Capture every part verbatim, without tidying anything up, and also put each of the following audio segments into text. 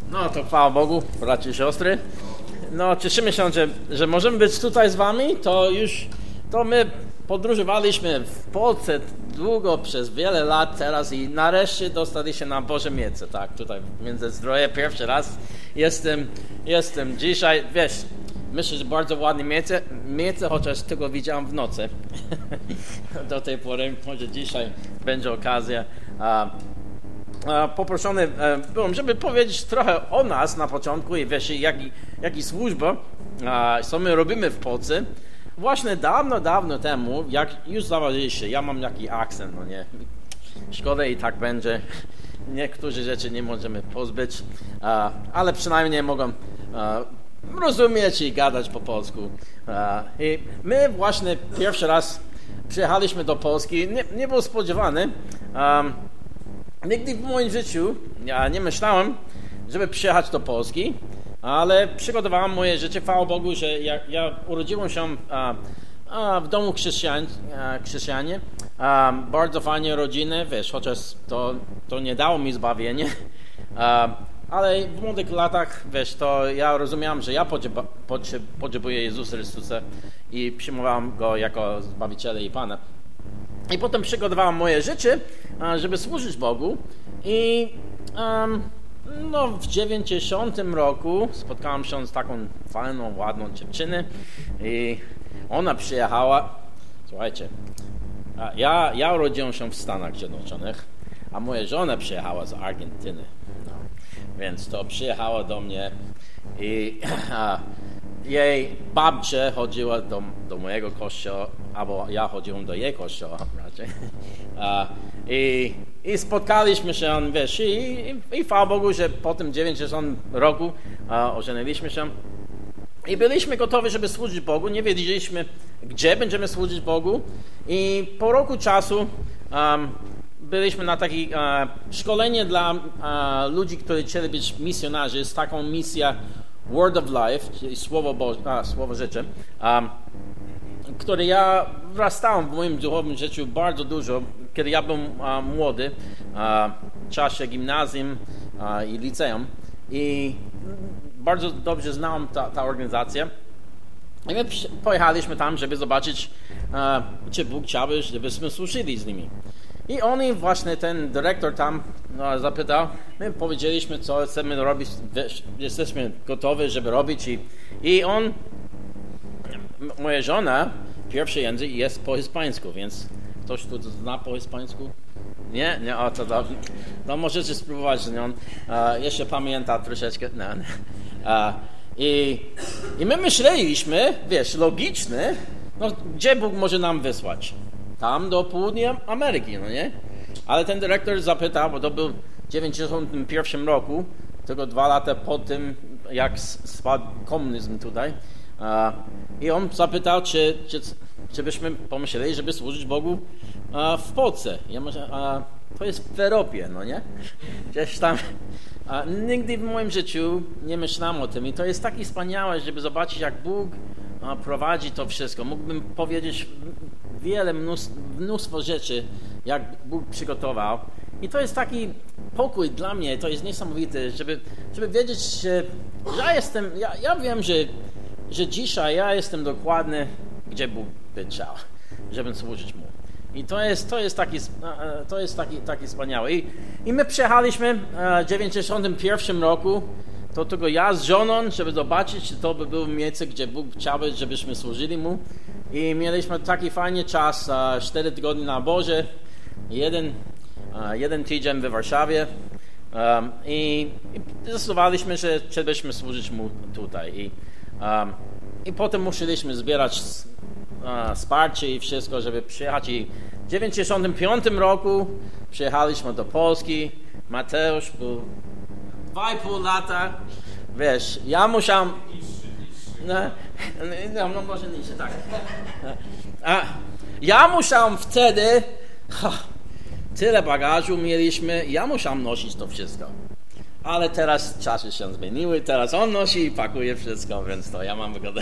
No to chwała Bogu, bracia i siostry. No cieszymy się, że, że możemy być tutaj z wami. To już, to my podróżowaliśmy w Polsce długo, przez wiele lat teraz i nareszcie dostaliśmy na Boże miejsce. Tak, tutaj w Międzyzdroje pierwszy raz jestem, jestem dzisiaj, wiesz, myślę, że bardzo ładne miejsce, miejsce chociaż tylko widziałem w nocy. Do tej pory, może dzisiaj będzie okazja. Poproszony byłem, żeby powiedzieć trochę o nas na początku i wiesz, jaki, jaki służba, co my robimy w Polsce. Właśnie dawno, dawno temu, jak już zauważyliście, ja mam jakiś akcent, no nie, szkoda i tak będzie, niektóre rzeczy nie możemy pozbyć, ale przynajmniej mogą rozumieć i gadać po polsku. I my właśnie pierwszy raz przyjechaliśmy do Polski, nie, nie było spodziewane. Nigdy w moim życiu ja nie myślałem, żeby przyjechać do Polski, ale przygotowałem moje życie, chwała Bogu, że ja, ja urodziłem się a, a, w domu chrześcijan, a, chrześcijanie, a, bardzo fajnie rodziny, wiesz, chociaż to, to nie dało mi zbawienie, a, ale w młodych latach, wiesz, to ja rozumiałem, że ja potrzeba, potrzebuję Jezusa Chrystusa i przyjmowałem Go jako Zbawiciela i Pana. I potem przygotowałem moje życie, żeby służyć Bogu i um, no, w dziewięćdziesiątym roku spotkałem się z taką fajną, ładną dziewczyną i ona przyjechała, słuchajcie, ja, ja urodziłem się w Stanach Zjednoczonych, a moja żona przyjechała z Argentyny, no, więc to przyjechała do mnie i a, jej babcia chodziła do, do mojego kościoła, albo ja chodziłem do jej kościoła raczej. I, i spotkaliśmy się, wiesz, i, i, i chwała Bogu, że po tym dziewięćdziesiątym roku a, ożeniliśmy się i byliśmy gotowi, żeby służyć Bogu. Nie wiedzieliśmy, gdzie będziemy służyć Bogu i po roku czasu um, byliśmy na takie uh, szkolenie dla uh, ludzi, którzy chcieli być misjonarzy, z taką misją Word of Life, czyli Słowo Boże, a, Słowo Życia, um, które ja wrastałem w moim duchowym życiu bardzo dużo, kiedy ja byłem uh, młody, uh, w czasie gimnazjum uh, i liceum i bardzo dobrze znałem ta, ta organizacja. I my pojechaliśmy tam, żeby zobaczyć, uh, czy Bóg chciał, żebyśmy służyli z nimi. I oni, właśnie ten dyrektor tam no, zapytał, my powiedzieliśmy, co chcemy robić, jesteśmy gotowi, żeby robić i, i on, moja żona, pierwszy język jest po hiszpańsku, więc ktoś tu zna po hiszpańsku? Nie? Nie? O, to dobrze. No możecie spróbować z nią. Uh, jeszcze pamięta troszeczkę. No. Uh, i, I my myśleliśmy, wiesz, logiczny, no gdzie Bóg może nam wysłać? Tam do południa Ameryki, no nie? Ale ten dyrektor zapytał, bo to był w dziewięćdziesiątym pierwszym roku, tylko dwa lata po tym, jak spadł komunizm tutaj. Uh, I on zapytał, czy, czy, czy byśmy pomyśleli, żeby służyć Bogu uh, w Polsce. Ja myślę, uh, to jest w Europie, no nie? Gdzieś tam. Uh, nigdy w moim życiu nie myślałem o tym i to jest takie wspaniałe, żeby zobaczyć, jak Bóg uh, prowadzi to wszystko. Mógłbym powiedzieć wiele, mnóstwo, mnóstwo rzeczy, jak Bóg przygotował. I to jest taki pokój dla mnie, to jest niesamowite, żeby, żeby wiedzieć, że ja jestem, ja, ja wiem, że, że dzisiaj ja jestem dokładnie, gdzie Bóg by chciał, żeby służyć Mu. I to jest, to jest taki, to jest taki, taki wspaniały. I, I my przyjechaliśmy w dziewięćdziesiątym pierwszym roku, to tylko ja z żoną, żeby zobaczyć, czy to by było miejsce, gdzie Bóg chciał, żebyśmy służyli Mu. I mieliśmy taki fajny czas, cztery tygodnie na obozie, jeden, jeden tydzień w Warszawie. Um, i, I zdecydowaliśmy, że chcielibyśmy służyć Mu tutaj. I, um, i potem musieliśmy zbierać uh, wsparcie i wszystko, żeby przyjechać. I w dziewięćdziesiątym piątym roku przyjechaliśmy do Polski. Mateusz był dwa i pół lata. Wiesz, ja musiałem... No, no, no może nie, tak. A, ja musiałem wtedy... Ha, tyle bagażu mieliśmy, ja musiałem nosić to wszystko. Ale teraz czasy się zmieniły, teraz on nosi i pakuje wszystko, więc to ja mam wygodę.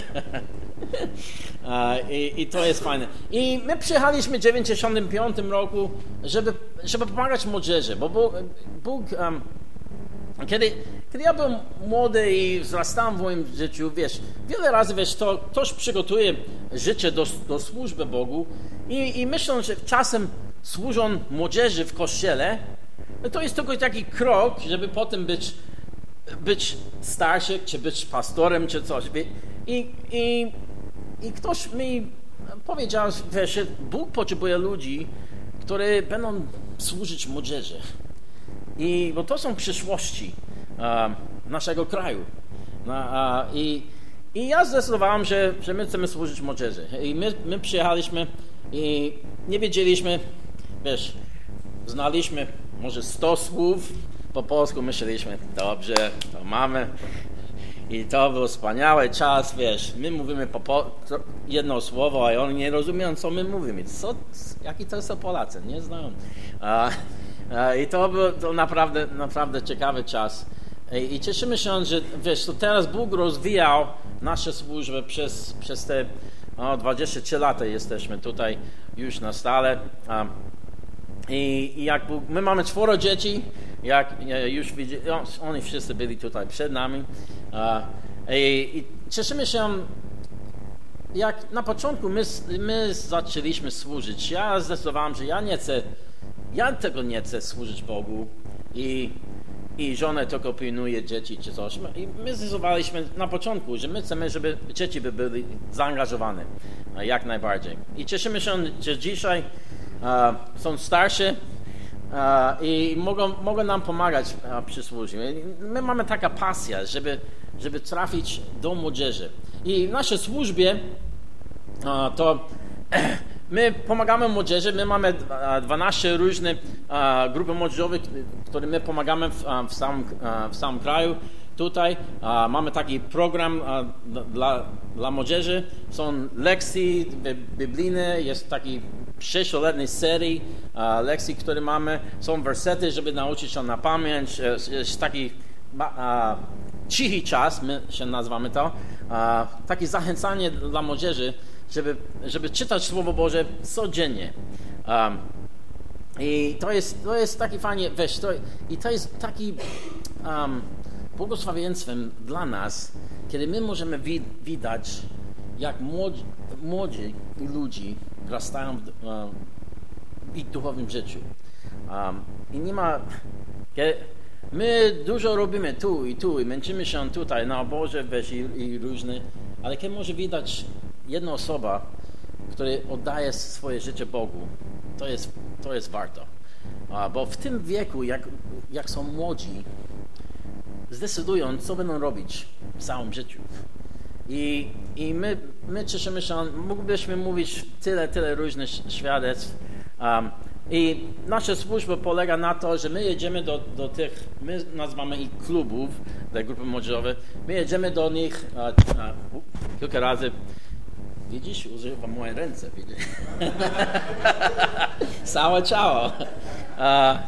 I, I to jest fajne. I my przyjechaliśmy w dziewięćdziesiątym piątym roku, żeby, żeby pomagać młodzieży, bo Bóg, Bóg um, kiedy, kiedy ja byłem młody i wzrastałem w moim życiu, wiesz, wiele razy, wiesz, to ktoś przygotuje życie do, do służby Bogu i, i myślą, że czasem służą młodzieży w kościele, to jest tylko taki krok, żeby potem być, być starszy, czy być pastorem, czy coś. I, i, i ktoś mi powiedział, że Bóg potrzebuje ludzi, którzy będą służyć młodzieży. I, bo to są przyszłości uh, naszego kraju. Uh, i, I ja zdecydowałem, że, że my chcemy służyć młodzieży. I my, my przyjechaliśmy i nie wiedzieliśmy, wiesz, znaliśmy może sto słów po polsku, myśleliśmy, dobrze, to mamy. I to był wspaniały czas, wiesz, my mówimy po, po jedno słowo, a oni nie rozumieją, co my mówimy. Co, jaki to są Polacy, nie znają. A, a, I to był to naprawdę, naprawdę ciekawy czas. I, I cieszymy się, że wiesz, to teraz Bóg rozwijał nasze służby przez, przez te o, dwadzieścia trzy lata jesteśmy tutaj już na stale. A, I, I jak Bóg, my mamy czworo dzieci, jak już widzieli, oni wszyscy byli tutaj przed nami. I, i cieszymy się, jak na początku my, my zaczęliśmy służyć. Ja zdecydowałem, że ja nie chcę, ja tego nie chcę służyć Bogu i, i żonę tylko pilnuje dzieci czy coś. I my zdecydowaliśmy na początku, że my chcemy, żeby dzieci by byli zaangażowane jak najbardziej. I cieszymy się, że dzisiaj uh, są starsze uh, i mogą, mogą nam pomagać uh, przy służbie. My mamy taka pasja, żeby, żeby trafić do młodzieży. I w naszej służbie uh, to my pomagamy młodzieży, my mamy dwanaście różnych uh, grupy młodzieżowych, które my pomagamy w, uh, w, samym, uh, w samym kraju. Tutaj uh, mamy taki program uh, dla, dla młodzieży. Są lekcje biblijne, jest taki sześcioletniej serii uh, lekcji, które mamy. Są wersety, żeby nauczyć się na pamięć. Jest taki uh, cichy czas, my się nazywamy to. Uh, takie zachęcanie dla młodzieży, żeby, żeby czytać Słowo Boże codziennie. Um, I to jest, to jest taki fajnie, wiesz, to, i to jest taki um, błogosławieństwem dla nas, kiedy my możemy wi- widać, jak młodzi, młodzi ludzi rastają w, um, w ich duchowym życiu. Um, I nie ma... Kiedy my dużo robimy tu i tu i męczymy się tutaj na obozie, wiesz, i, i różne, ale kiedy może widać jedna osoba, która oddaje swoje życie Bogu, to jest, to jest warto. A, bo w tym wieku, jak, jak są młodzi, zdecydują, co będą robić w całym życiu. I, i my, my cieszymy się, mógłbyśmy mówić tyle, tyle różnych świadectw. Um, I nasza służba polega na to, że my jedziemy do, do tych, my nazywamy ich klubów, te grupy młodzieżowe, my jedziemy do nich a, a, kilka razy. Widzisz, używam moje ręce, widzisz. Całe ciało. Uh,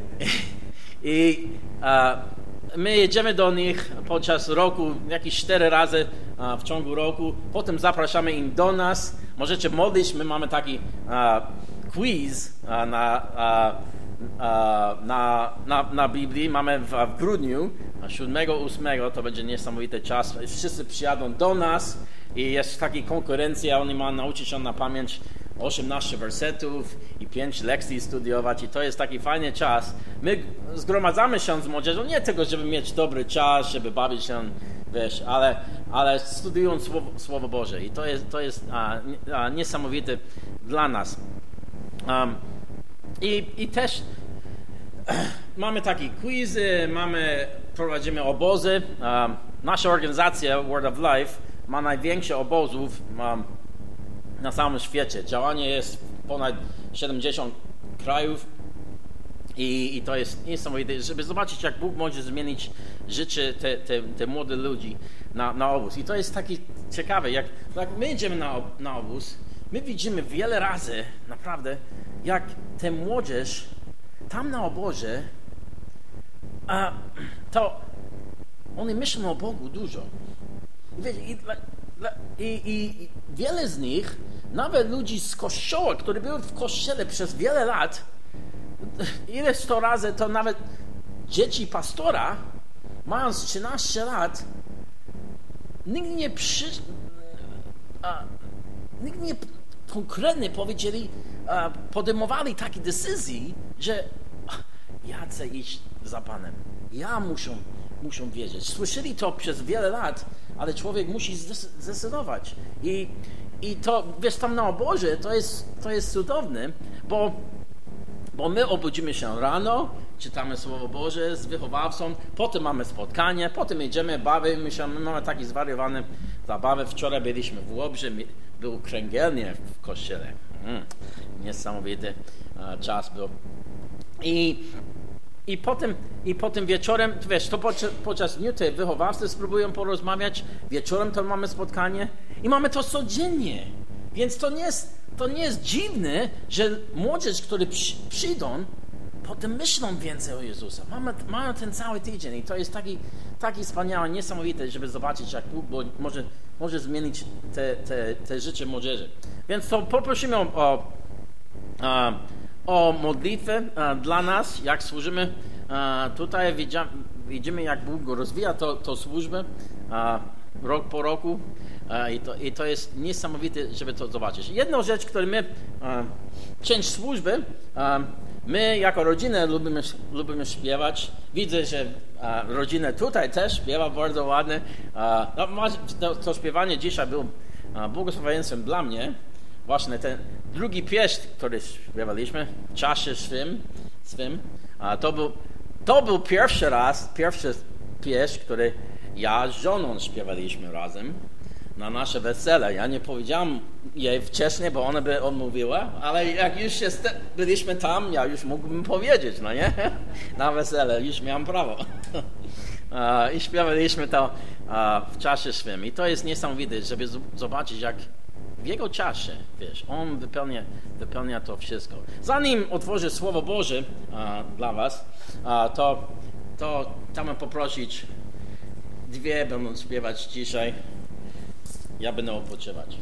I uh, my jedziemy do nich podczas roku, jakieś cztery razy uh, w ciągu roku. Potem zapraszamy ich do nas. Możecie modlić, my mamy taki uh, quiz uh, na, uh, uh, na, na, na Biblii. Mamy w, w grudniu, siódmego ósmego, to będzie niesamowity czas. Wszyscy przyjadą do nas. I jest taka konkurencja, oni mają nauczyć się na pamięć osiemnaście wersetów i pięć lekcji studiować i to jest taki fajny czas. My zgromadzamy się z młodzieżą, nie tylko, żeby mieć dobry czas, żeby bawić się, wiesz, ale, ale studiując Słowo, Słowo Boże i to jest, to jest a, a, niesamowite dla nas. Um, i, I też mamy takie quizy, mamy, prowadzimy obozy. Um, nasza organizacja Word of Life ma największe obozów um, na całym świecie. Działanie jest w ponad siedemdziesiąt krajów i, i to jest niesamowite, żeby zobaczyć, jak Bóg może zmienić życie te, te, te młodych ludzi na, na obóz. I to jest takie ciekawe, jak, jak my idziemy na, na obóz, my widzimy wiele razy, naprawdę, jak te młodzież tam na obozie, a, to oni myślą o Bogu dużo. I, i, i, I wiele z nich, nawet ludzi z kościoła, którzy byli w kościele przez wiele lat, ileś to razy to nawet dzieci pastora mając trzynaście lat, nikt nie przy... A, nikt nie konkretnie powiedzieli, a, podejmowali takie decyzje, że a, ja chcę iść za Panem. Ja muszę, muszę wiedzieć. Słyszeli to przez wiele lat, ale człowiek musi zdecydować. I, i to, wiesz, tam na obozie to jest, to jest cudowne, bo, bo my obudzimy się rano, czytamy Słowo Boże z wychowawcą, potem mamy spotkanie, potem jedziemy, bawimy się, my mamy takie zwariowane zabawy. Wczoraj byliśmy w Łobrze, był kręgielnie w kościele. Mm, niesamowity uh, czas był. I, i, potem, I potem wieczorem, wiesz, to podczas, podczas dnia te wychowawcy spróbują porozmawiać, wieczorem to mamy spotkanie i mamy to codziennie. Więc to nie jest, to nie jest dziwne, że młodzież, którzy przy, przyjdą, potem myślą więcej o Jezusa. Mamy, mamy ten cały tydzień i to jest taki, taki wspaniały, niesamowite, żeby zobaczyć, jak Bóg może, może zmienić te, te, te życie młodzieży. Więc to poprosimy o, o, o modlitwę dla nas, jak służymy. Tutaj widzimy, jak Bóg rozwija to, to służbę rok po roku. I to, I to jest niesamowite, żeby to zobaczyć. Jedna rzecz, którą my, część służby, my jako rodzinę lubimy, lubimy śpiewać. Widzę, że a, rodzina tutaj też śpiewa bardzo ładnie. A, no, to, to śpiewanie dzisiaj było a, błogosławieństwem dla mnie. Właśnie ten drugi pieśń, który śpiewaliśmy, w czasie swym, swym a, to, był, to był pierwszy raz, pierwszy pieśń, który ja z żoną śpiewaliśmy razem na nasze wesele. Ja nie powiedziałam jej wcześniej, bo ona by odmówiła, ale jak już jest, byliśmy tam, ja już mógłbym powiedzieć, no nie? Na wesele, już miałem prawo. I śpiewaliśmy to w czasie swym. I to jest niesamowite, żeby zobaczyć, jak w jego czasie, wiesz, on wypełnia, wypełnia to wszystko. Zanim otworzę Słowo Boże dla was, to, to chciałbym poprosić, dwie będą śpiewać dzisiaj. Ja będę odpoczywać.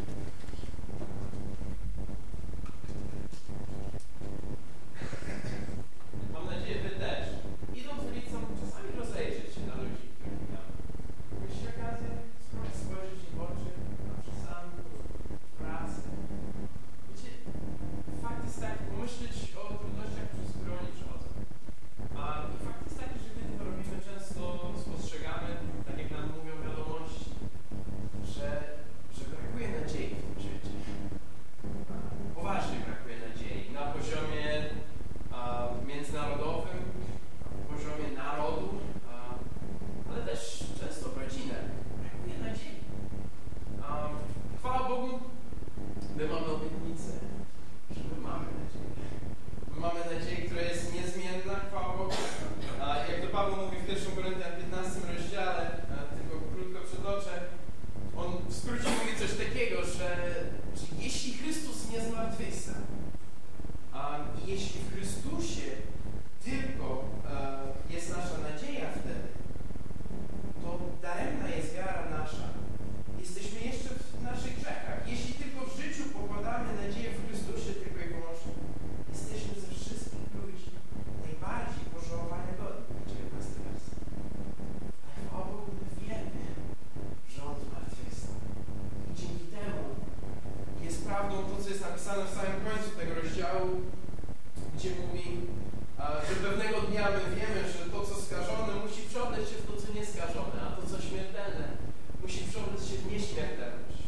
Mam nadzieję, wy też. Idąc ulicą, czasami rozejrzeć się na ludzi, których tam. Mieć okazję spojrzeć im w oczy, na przystanku, w pracy. Wiecie, fakt jest taki, pomyśleć o trudnościach, przez które oni przechodzą. A i fakt jest taki, że kiedy to robimy, często spostrzegamy, tak jak nam mówią wiadomości, że brakuje nadziei w tym życiu. Poważnie brakuje nadziei. Na poziomie a, międzynarodowym, na poziomie narodu, a, ale też często w rodzinach. Brakuje nadziei. A, chwała Bogu, my mamy obietnicę, że my mamy nadzieję. My mamy nadzieję, która jest niezmienna, chwała Bogu. A, jak to Paweł mówi w pierwszym Koryntian piętnastym rozdziale, a, tylko krótko przytoczę, on w skrócie mówi coś takiego, że, że jeśli Chrystus nie zmartwychwstał, a jeśli w Chrystusie tylko e, jest nasza nadzieja wtedy, to daremna jest wiara nasza. Jesteśmy jeszcze w naszych grzechach. Jeśli tylko w życiu pokładamy nadzieję w Chrystusie tylko i wyłącznie, jesteśmy ze wszystkich ludzi najbardziej pożałowania godni. dziewiętnasty werset. Ale chwała Bogu, my wiemy, że On zmartwychwstał. I dzięki temu jest prawdą to, co jest napisane w samym końcu tego rozdziału, gdzie mówi, że pewnego dnia my wiemy, że to, co skażone, musi przeoddać się w to, co nieskażone, a to, co śmiertelne, musi przeoddać się w nieśmiertelność.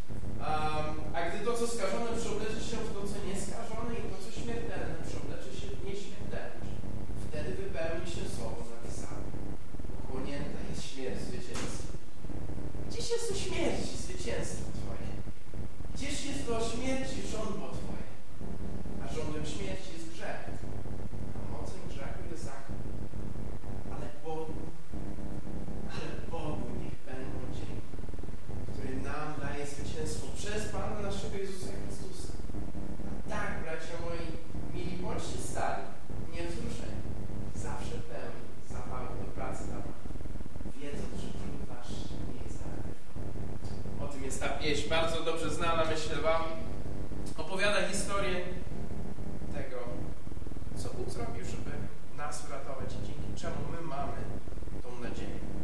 A gdy to, co skażone, przeoblecze się w to, co nieskażone i to, co śmiertelne, przeoblecze się w nieśmiertelność, wtedy wypełni się słowo napisane. Pochłonięta jest śmierć zwycięstwa. Gdzieś jest o śmierci zwycięstwo Twoje? Gdzieś jest o śmierci żądło Twoje? A żądłem śmierci jest grzech. A mocą grzechu jest zakon. Ale Bogu, ale Bogu niech będą dzięki, który nam daje zwycięstwo przez Pana naszego Jezusa Chrystusa. A tak, bracia moi, mili, bądźcie stali, niewzruszeni, zawsze pełni zapału do pracy dla Pana, wiedząc, że trud wasz nie jest daremny. O tym jest ta pieśń, bardzo dobrze znana, myślę wam. Opowiada historię tego, co Bóg zrobił, żeby nas uratować i dzięki czemu my mamy tą nadzieję.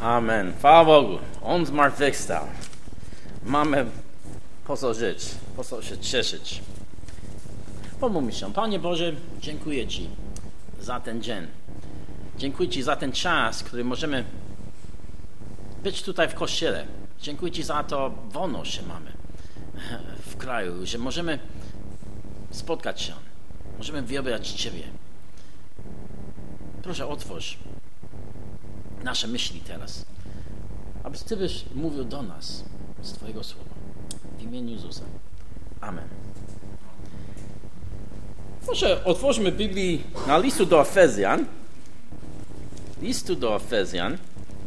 Amen. Chwała Bogu. On zmartwychwstał. Mamy po co żyć, po co się cieszyć. Pomóżmy się. Panie Boże, dziękuję Ci za ten dzień. Dziękuję Ci za ten czas, który możemy być tutaj w Kościele. Dziękuję Ci za to wolność, że mamy w kraju, że możemy spotkać się. Możemy wybrać Ciebie. Proszę, otwórz nasze myśli teraz, aby Ty byś mówił do nas z Twojego słowa. W imieniu Jezusa. Amen. Proszę, otwórzmy Biblii na listu do Efezjan. Listu do Efezjan.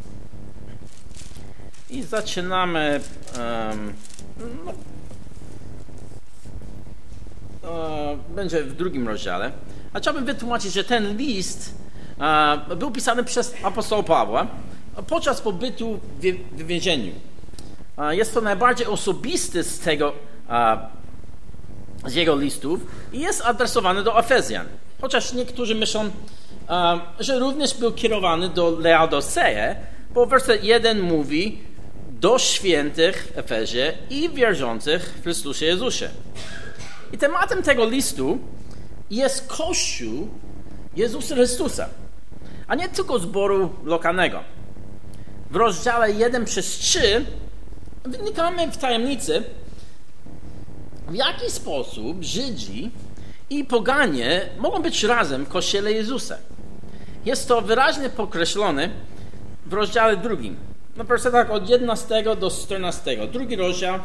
I zaczynamy um, no, uh, będzie w drugim rozdziale. A chciałbym wytłumaczyć, że ten list uh, był pisany przez apostoła Pawła podczas pobytu w, w więzieniu. Uh, jest to najbardziej osobisty z tego uh, z jego listów i jest adresowany do Efezjan. Chociaż niektórzy myślą, uh, że również był kierowany do Laodicei, bo werset jeden mówi do świętych w Efezie i wierzących w Chrystusie Jezusie. I tematem tego listu jest Kościół Jezusa Chrystusa, a nie tylko zboru lokalnego. W rozdziale jeden przez trzy wnikamy w tajemnicy, w jaki sposób Żydzi i poganie mogą być razem w Kościele Jezusa. Jest to wyraźnie podkreślone w rozdziale drugim. Na wersetach od jedenastego do czternastego. Drugi rozdział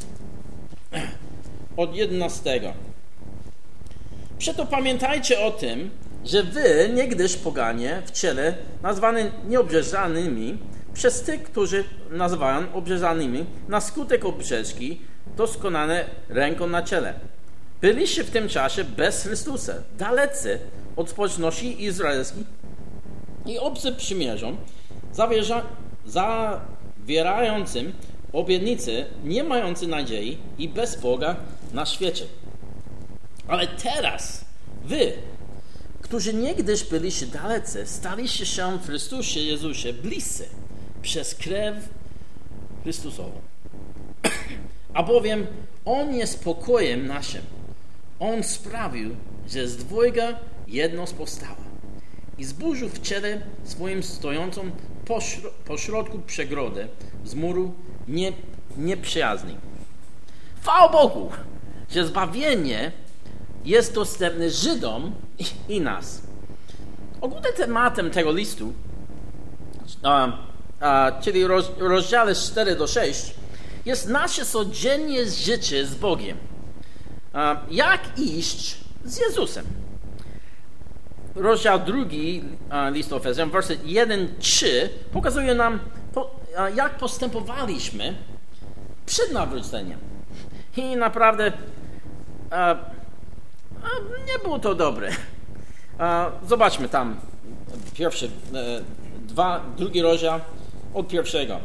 od jedenastego. Przeto pamiętajcie o tym, że wy niegdyś poganie w ciele nazwani nieobrzezanymi przez tych, którzy nazywają obrzezanymi na skutek obrzeczki doskonane ręką na ciele. Byliście w tym czasie bez Chrystusa, dalecy od społeczności izraelskiej i obcy przymierzom, zawierza zawierającym obietnice, nie mający nadziei i bez Boga na świecie. Ale teraz wy, którzy niegdyś byliście dalecy, staliście się w Chrystusie Jezusie bliscy przez krew Chrystusową. Albowiem On jest pokojem naszym. On sprawił, że z dwojga jedność powstała i zburzył w ciele swoim stojącą pośro- pośrodku przegrodę z muru nie, nieprzyjazni. Chwała Bogu, że zbawienie jest dostępne Żydom i, i nas. Ogólnym tematem tego listu, a, a, czyli roz, rozdziale cztery do sześciu, jest nasze codziennie życie z Bogiem. A, jak iść z Jezusem. Rozdział drugi listu Efezjan, werset jeden trzy pokazuje nam, po, jak postępowaliśmy przed nawróceniem. I naprawdę a, a, nie było to dobre. A, zobaczmy tam pierwszy, e, dwa, drugi rozdział od pierwszego.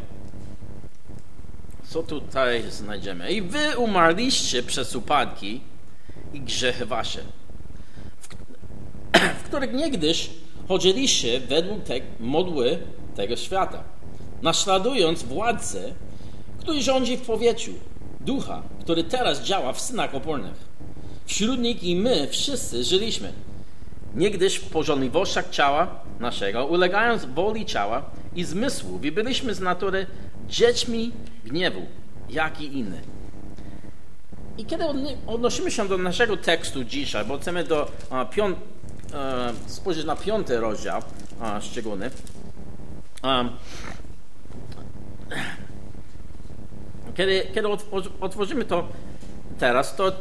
Co tutaj znajdziemy? I wy umarliście przez upadki i grzechy wasze, w których niegdyś chodziliście według te modły tego świata, naśladując władcę, który rządzi w powietrzu, ducha, który teraz działa w synach opornych. Wśród nich i my wszyscy żyliśmy, niegdyś w pożądliwościach ciała naszego, ulegając woli ciała i zmysłów, i byliśmy z natury dziećmi gniewu, jak i inne. I kiedy odnosimy się do naszego tekstu dzisiaj, bo chcemy do a, piąt, a, spojrzeć na piąty rozdział a, szczególny, a, kiedy, kiedy otworzymy to teraz, to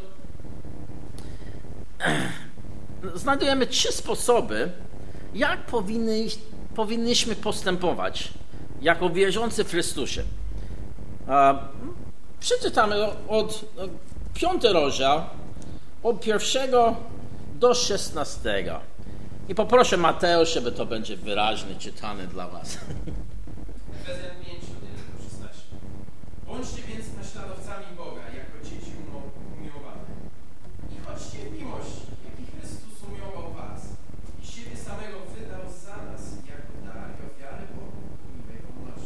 znajdujemy trzy sposoby, jak powinny, powinniśmy postępować jako wierzący w Chrystusie. A, przeczytamy od piąty rozdział, od pierwszego do szesnastego. I poproszę Mateusz, żeby to będzie wyraźnie czytane dla was. Efezjan pięć, jeden do szesnastego. Bądźcie więc naśladowcami Boga, jako dzieci umiłowane. I chodźcie w miłości, jaki Chrystus umiłował was i siebie samego wydał za nas, jako dar i ofiarę Bogu, miłego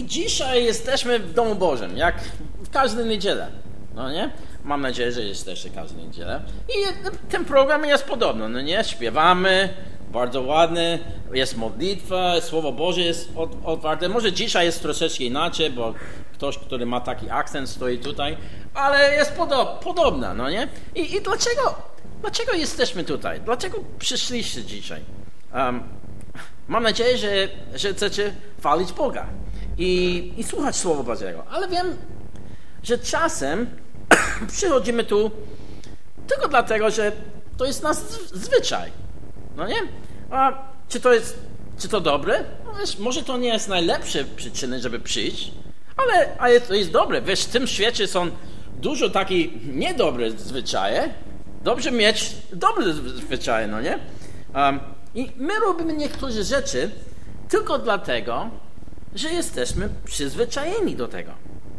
I dzisiaj jesteśmy w Domu Bożym, jak w każdą niedzielę. No nie? Mam nadzieję, że jesteście każdą niedzielę. I ten program jest podobny, no nie? Śpiewamy, bardzo ładny, jest modlitwa, Słowo Boże jest otwarte. Może dzisiaj jest troszeczkę inaczej, bo ktoś, który ma taki akcent, stoi tutaj, ale jest podob, podobna, no nie? I, i dlaczego, dlaczego jesteśmy tutaj? Dlaczego przyszliście dzisiaj? Um, mam nadzieję, że, że chcecie chwalić Boga i, i słuchać Słowa Bożego, ale wiem, że czasem przychodzimy tu tylko dlatego, że to jest nasz zwyczaj. No nie? A czy to jest, czy to dobre? No wiesz, może to nie jest najlepsze przyczyny, żeby przyjść, ale, ale to jest dobre. Wiesz, w tym świecie są dużo takich niedobre zwyczaje. Dobrze mieć dobre zwyczaje, no nie? Um, I my robimy niektóre rzeczy tylko dlatego, że jesteśmy przyzwyczajeni do tego.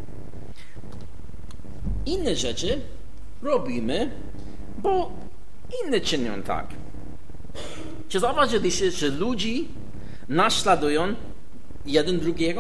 Inne rzeczy robimy, bo inni czynią tak. Czy zauważyliście, że ludzi naśladują jeden drugiego?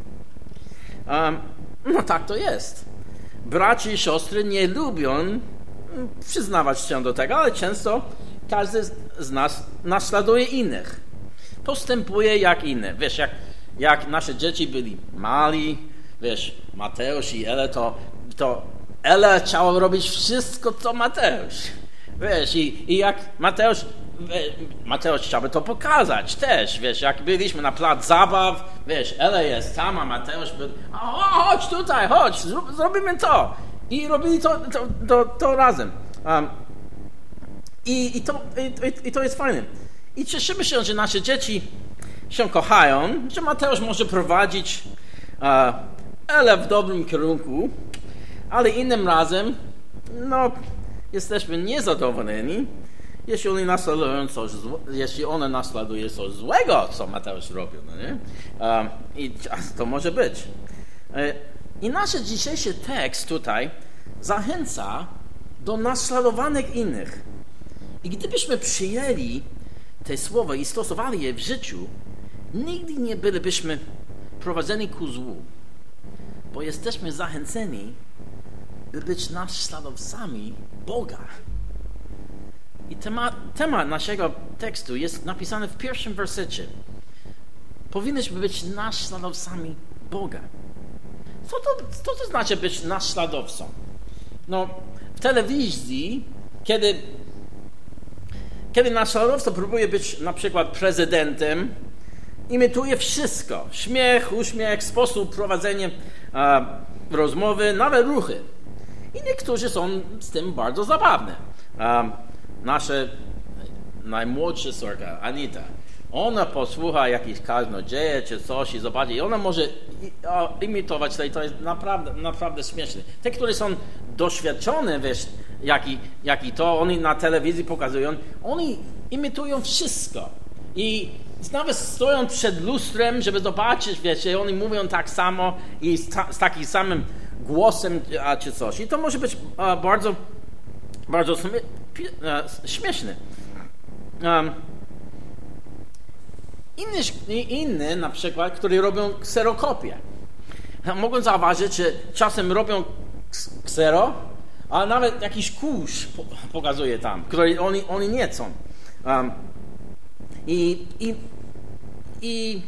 Um, no tak to jest. Bracia i siostry nie lubią przyznawać się do tego, ale często każdy z nas naśladuje innych. Postępuje jak inny. Wiesz, jak, jak nasze dzieci byli mali, wiesz, Mateusz i Ele, to, to Ele chciała robić wszystko, co Mateusz. Wiesz, i, i jak Mateusz, Mateusz chciałby to pokazać też, wiesz, jak byliśmy na plac zabaw, wiesz, Ele jest tam, a Mateusz był, o, chodź tutaj, chodź, zrobimy to. I robili to, to, to, to razem. Um, i, i, to, i, I to jest fajne. I cieszymy się, że nasze dzieci się kochają, że Mateusz może prowadzić uh, Ele w dobrym kierunku, ale innym razem, no, jesteśmy niezadowoleni, jeśli one naśladują coś, jeśli one naśladuje coś złego, co Mateusz robił, no nie? Um, I to może być. I nasz dzisiejszy tekst tutaj zachęca do naśladowanych innych. I gdybyśmy przyjęli te słowa i stosowali je w życiu, nigdy nie bylibyśmy prowadzeni ku złu, bo jesteśmy zachęceni, by być naśladowcami Boga. I temat, temat naszego tekstu jest napisany w pierwszym wersecie. Powinniśmy być naśladowcami Boga. Co to, co to znaczy być naśladowcą? No, w telewizji, kiedy, kiedy naśladowca próbuje być na przykład prezydentem, imituje wszystko. Śmiech, uśmiech, sposób prowadzenia e, rozmowy, nawet ruchy. I niektórzy są z tym bardzo zabawne. Um, nasza najmłodsza córka, Anita, ona posłucha jakiś kaznodzieje czy coś i zobaczy, i ona może imitować to i to jest naprawdę, naprawdę śmieszne. Te, które są doświadczone, wiesz, jaki, jaki to oni na telewizji pokazują, oni imitują wszystko. I nawet stoją przed lustrem, żeby zobaczyć, wiecie, oni mówią tak samo i z, ta, z takim samym głosem a, czy coś. I to może być a, bardzo, bardzo śmie, a, śmieszne. Um, inny, inny na przykład, którzy robią kserokopię. Mogą zauważyć, że czasem robią ksero, a nawet jakiś kurz pokazuje tam, który oni, oni nie chcą. Um, i, i, I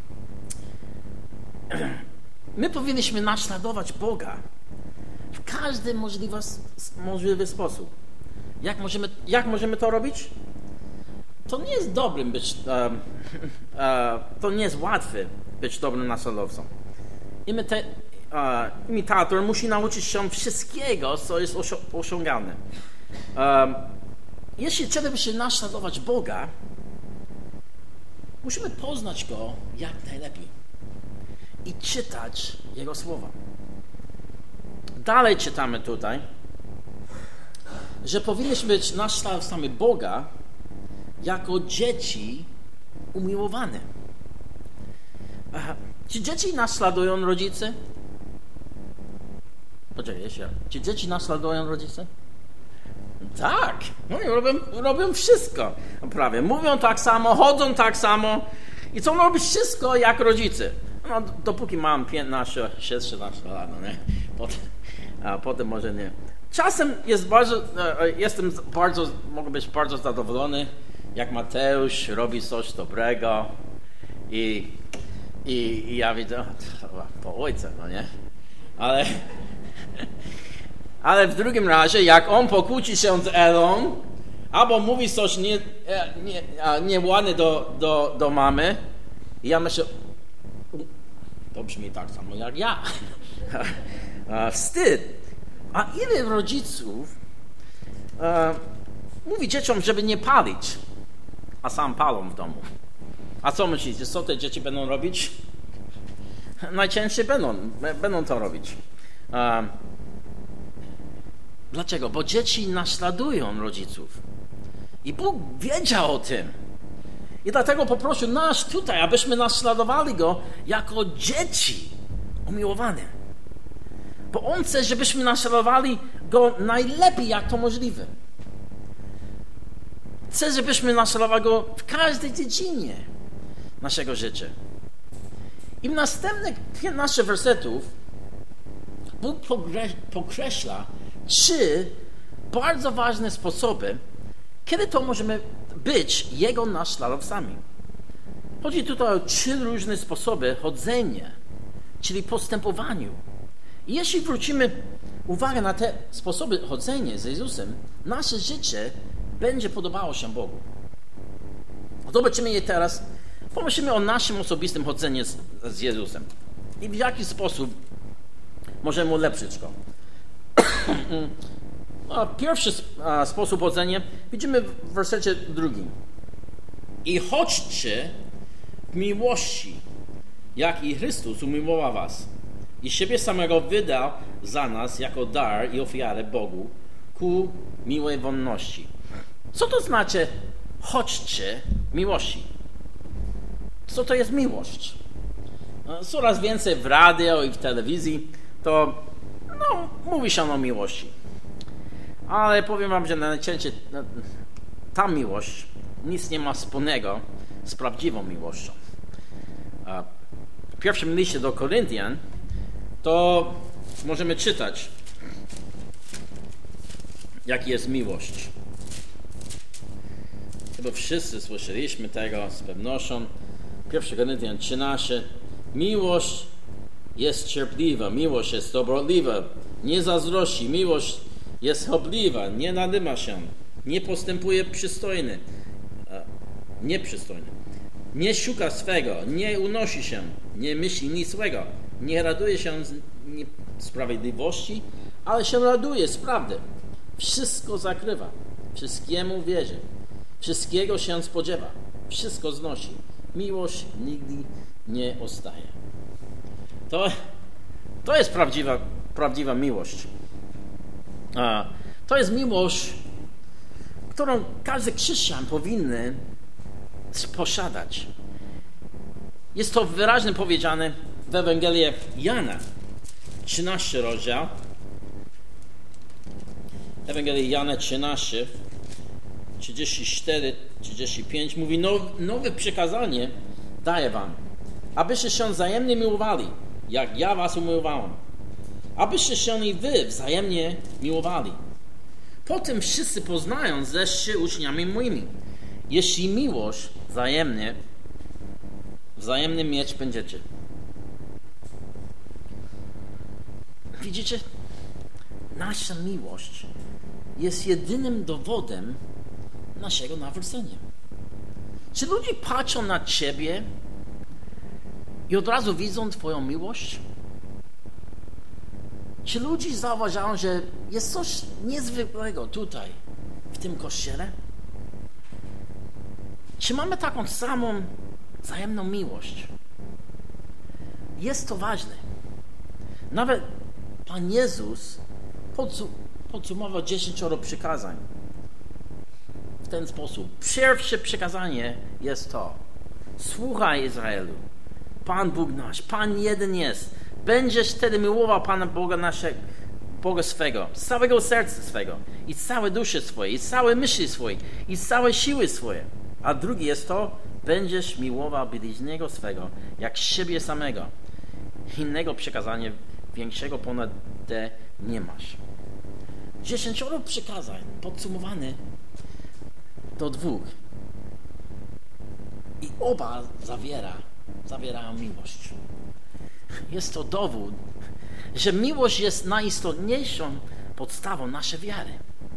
my powinniśmy naśladować Boga w każdy możliwy, możliwy sposób. Jak możemy, jak możemy to robić? To nie jest dobrym być, um, uh, to nie jest łatwe być dobrym naśladowcą. Imita, uh, imitator musi nauczyć się wszystkiego, co jest osiągalne. Um, jeśli chcemy się naśladować Boga, musimy poznać Go jak najlepiej i czytać Jego słowa. Dalej czytamy tutaj, że powinniśmy być naśladowcami Boga jako dzieci umiłowane. Aha. Czy dzieci naśladują rodzice? Poczekaj, jeszcze. Czy dzieci naśladują rodzice? Tak, oni robią, robią wszystko prawie. Mówią tak samo, chodzą tak samo i chcą robić wszystko jak rodzice. No, dopóki mam piętnaście, szesnaście lat, no nie? Potem, a potem może nie. Czasem jest bardzo, jestem bardzo, mogę być bardzo zadowolony, jak Mateusz robi coś dobrego i, i, i ja widzę, po ojca, no nie? Ale, ale w drugim razie, jak on pokłóci się z Elą, albo mówi coś nie, nie, nieładne do, do, do mamy, i ja myślę, to brzmi tak samo jak ja. Wstyd. A ile rodziców e, mówi dzieciom, żeby nie palić, a sam palą w domu? A co myślicie, co te dzieci będą robić? Najczęściej będą, będą to robić. E, dlaczego? Bo dzieci naśladują rodziców. I Bóg wiedział o tym. I dlatego poprosił nas tutaj, abyśmy naśladowali Go jako dzieci umiłowane. Bo On chce, żebyśmy naśladowali Go najlepiej, jak to możliwe. Chce, żebyśmy naśladowali Go w każdej dziedzinie naszego życia. I w następnych piętnaście wersetów Bóg podkreśla trzy bardzo ważne sposoby, kiedy to możemy być Jego naśladowcami. Chodzi tutaj o trzy różne sposoby chodzenia, czyli postępowaniu. I jeśli zwrócimy uwagę na te sposoby chodzenia z Jezusem, nasze życie będzie podobało się Bogu. Zobaczymy je teraz. Pomyślmy o naszym osobistym chodzeniu z, z Jezusem. I w jaki sposób możemy ulepszyć go. Pierwszy sposób chodzenia widzimy w wersecie drugim. I chodźcie w miłości, jak i Chrystus umiłował was i siebie samego wydał za nas jako dar i ofiarę Bogu ku miłej wonności. Co to znaczy chodźcie w miłości? Co to jest miłość? Coraz więcej w radio i w telewizji to no, mówi się o miłości. Ale powiem wam, że najczęściej ta miłość nic nie ma wspólnego z prawdziwą miłością. W pierwszym liście do Koryntian to możemy czytać, jaki jest miłość. Chyba wszyscy słyszeliśmy tego z pewnością. pierwszy Koryntian trzynaście. Miłość jest cierpliwa, miłość jest dobrotliwa, nie zazdrości, miłość jest chobliwa, nie nadyma się, nie postępuje przystojny, nieprzystojny, nie szuka swego, nie unosi się, nie myśli nic złego, nie raduje się z sprawiedliwości, ale się raduje z prawdy. Wszystko zakrywa, wszystkiemu wierzy, wszystkiego się spodziewa, wszystko znosi. Miłość nigdy nie ustaje. To, to jest prawdziwa, prawdziwa miłość. A, to jest miłość, którą każdy chrześcijan powinien posiadać. Jest to wyraźnie powiedziane w Ewangelii Jana, trzynasty rozdział. Ewangelii Jana trzynaście, trzydzieści cztery, trzydzieści pięć mówi: nowe przykazanie daję wam, abyście się wzajemnie miłowali, jak ja was umiłowałem. Abyście się i wy wzajemnie miłowali. Potem wszyscy poznają, żeście uczniami moimi, jeśli miłość wzajemnie, wzajemnie mieć będziecie. Widzicie? Nasza miłość jest jedynym dowodem naszego nawrócenia. Czy ludzie patrzą na ciebie i od razu widzą twoją miłość? Czy ludzie zauważają, że jest coś niezwykłego tutaj, w tym kościele? Czy mamy taką samą wzajemną miłość? Jest to ważne. Nawet Pan Jezus podsumował dziesięcioro przykazań w ten sposób. Pierwsze przykazanie jest to: słuchaj, Izraelu, Pan Bóg nasz, Pan jeden jest. Będziesz wtedy miłował Pana Boga naszego, Boga swego, z całego serca swego i z całej duszy swojej, i z całej myśli swojej, i z całej siły swojej. A drugi jest to: będziesz miłował bliźniego swego jak siebie samego. Innego przekazania większego ponad te nie masz. Dziesięcioro przykazań podsumowane do dwóch. I oba zawiera, zawierają miłość. Jest to dowód, że miłość jest najistotniejszą podstawą naszej wiary.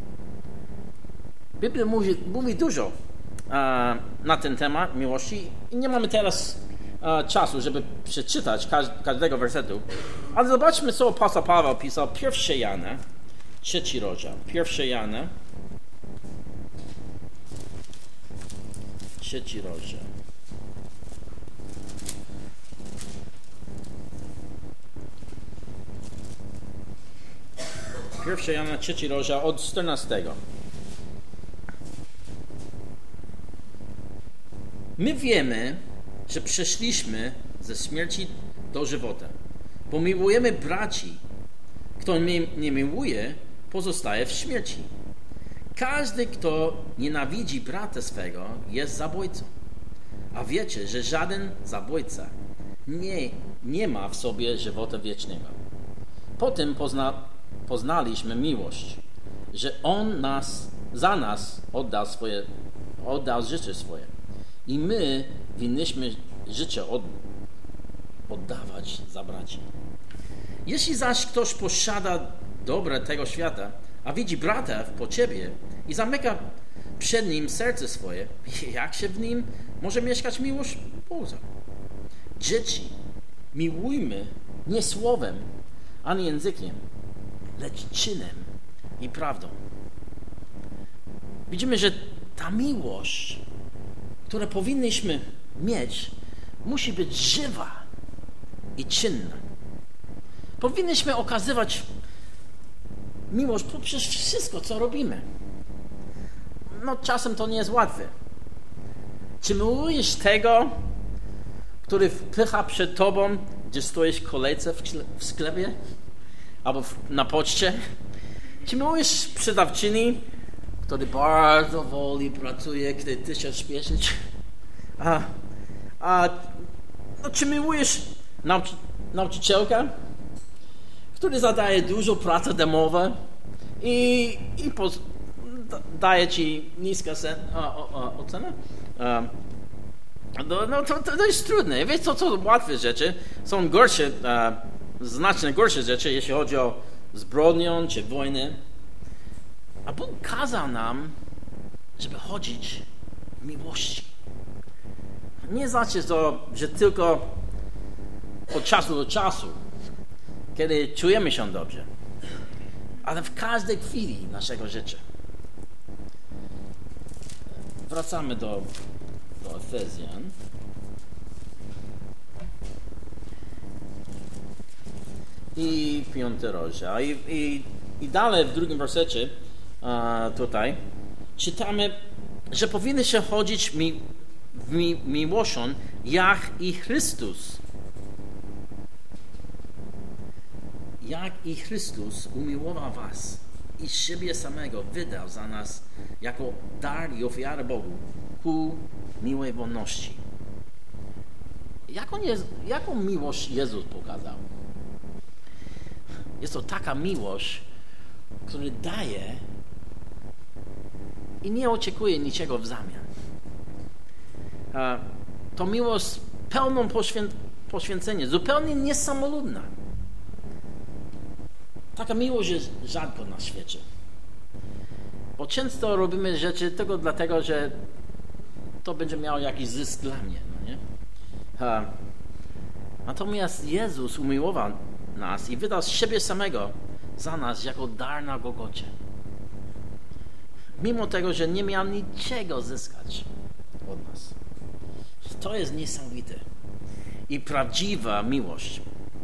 Biblia mówi, mówi dużo uh, na ten temat miłości i nie mamy teraz uh, czasu, żeby przeczytać każ- każdego wersetu, ale zobaczmy, co apostoł Paweł pisał. Pierwszy Jana, trzeci rozdział. Pierwszy Jana, trzeci rozdział. Pierwszy Jana, trzeci rozdział, od czternastego. My wiemy, że przeszliśmy ze śmierci do żywota, bo miłujemy braci. Kto nie miłuje, pozostaje w śmierci. Każdy, kto nienawidzi brata swego, jest zabójcą. A wiecie, że żaden zabójca nie, nie ma w sobie żywota wiecznego. Potem pozna, poznaliśmy miłość, że On nas, za nas oddał, swoje, oddał życie swoje. I my winniśmy życie od, oddawać za braci. Jeśli zaś ktoś posiada dobre tego świata, a widzi brata w potrzebie i zamyka przed nim serce swoje, jak się w nim może mieszkać miłość Boża? Dzieci, miłujmy nie słowem, ani językiem, lecz czynem i prawdą. Widzimy, że ta miłość, którą powinniśmy mieć, musi być żywa i czynna. Powinniśmy okazywać miłość poprzez wszystko, co robimy. No czasem to nie jest łatwe. Czy miłujesz tego, który wpycha przed tobą, gdzie stoisz w kolejce w sklepie albo na poczcie? Czy miłujesz sprzedawczyni, który bardzo woli pracuje, kiedy ty się śpieszysz? A, a no, czy miłujesz nauczy, nauczycielkę, który zadaje dużo pracy domowe i, i poz, daje ci niską ocenę? Um, no, no to, to jest trudne. Wiesz, co są łatwe rzeczy, są gorsze, uh, znacznie gorsze rzeczy, jeśli chodzi o zbrodnię czy wojnę. A Bóg kazał nam, żeby chodzić w miłości. Nie znaczy to, że tylko od czasu do czasu, kiedy czujemy się dobrze, ale w każdej chwili naszego życia. Wracamy do, do Efezjan. I piąty rozdział. I, i, i dalej w drugim wersecie uh, tutaj czytamy, że powinny się chodzić mi, w mi, miłością jak i Chrystus. Jak i Chrystus umiłował was i siebie samego wydał za nas jako dar i ofiarę Bogu ku miłej wolności. Jaką, jest, jaką miłość Jezus pokazał? Jest to taka miłość, która daje i nie oczekuje niczego w zamian. To miłość pełną poświę- poświęcenia, zupełnie niesamolubna. Taka miłość jest rzadko na świecie. Bo często robimy rzeczy tylko dlatego, że to będzie miało jakiś zysk dla mnie. No nie? Ha. Natomiast Jezus umiłował nas i wydał siebie samego za nas jako dar na Golgocie. Mimo tego, że nie miał niczego zyskać od nas. To jest niesamowite. I prawdziwa miłość.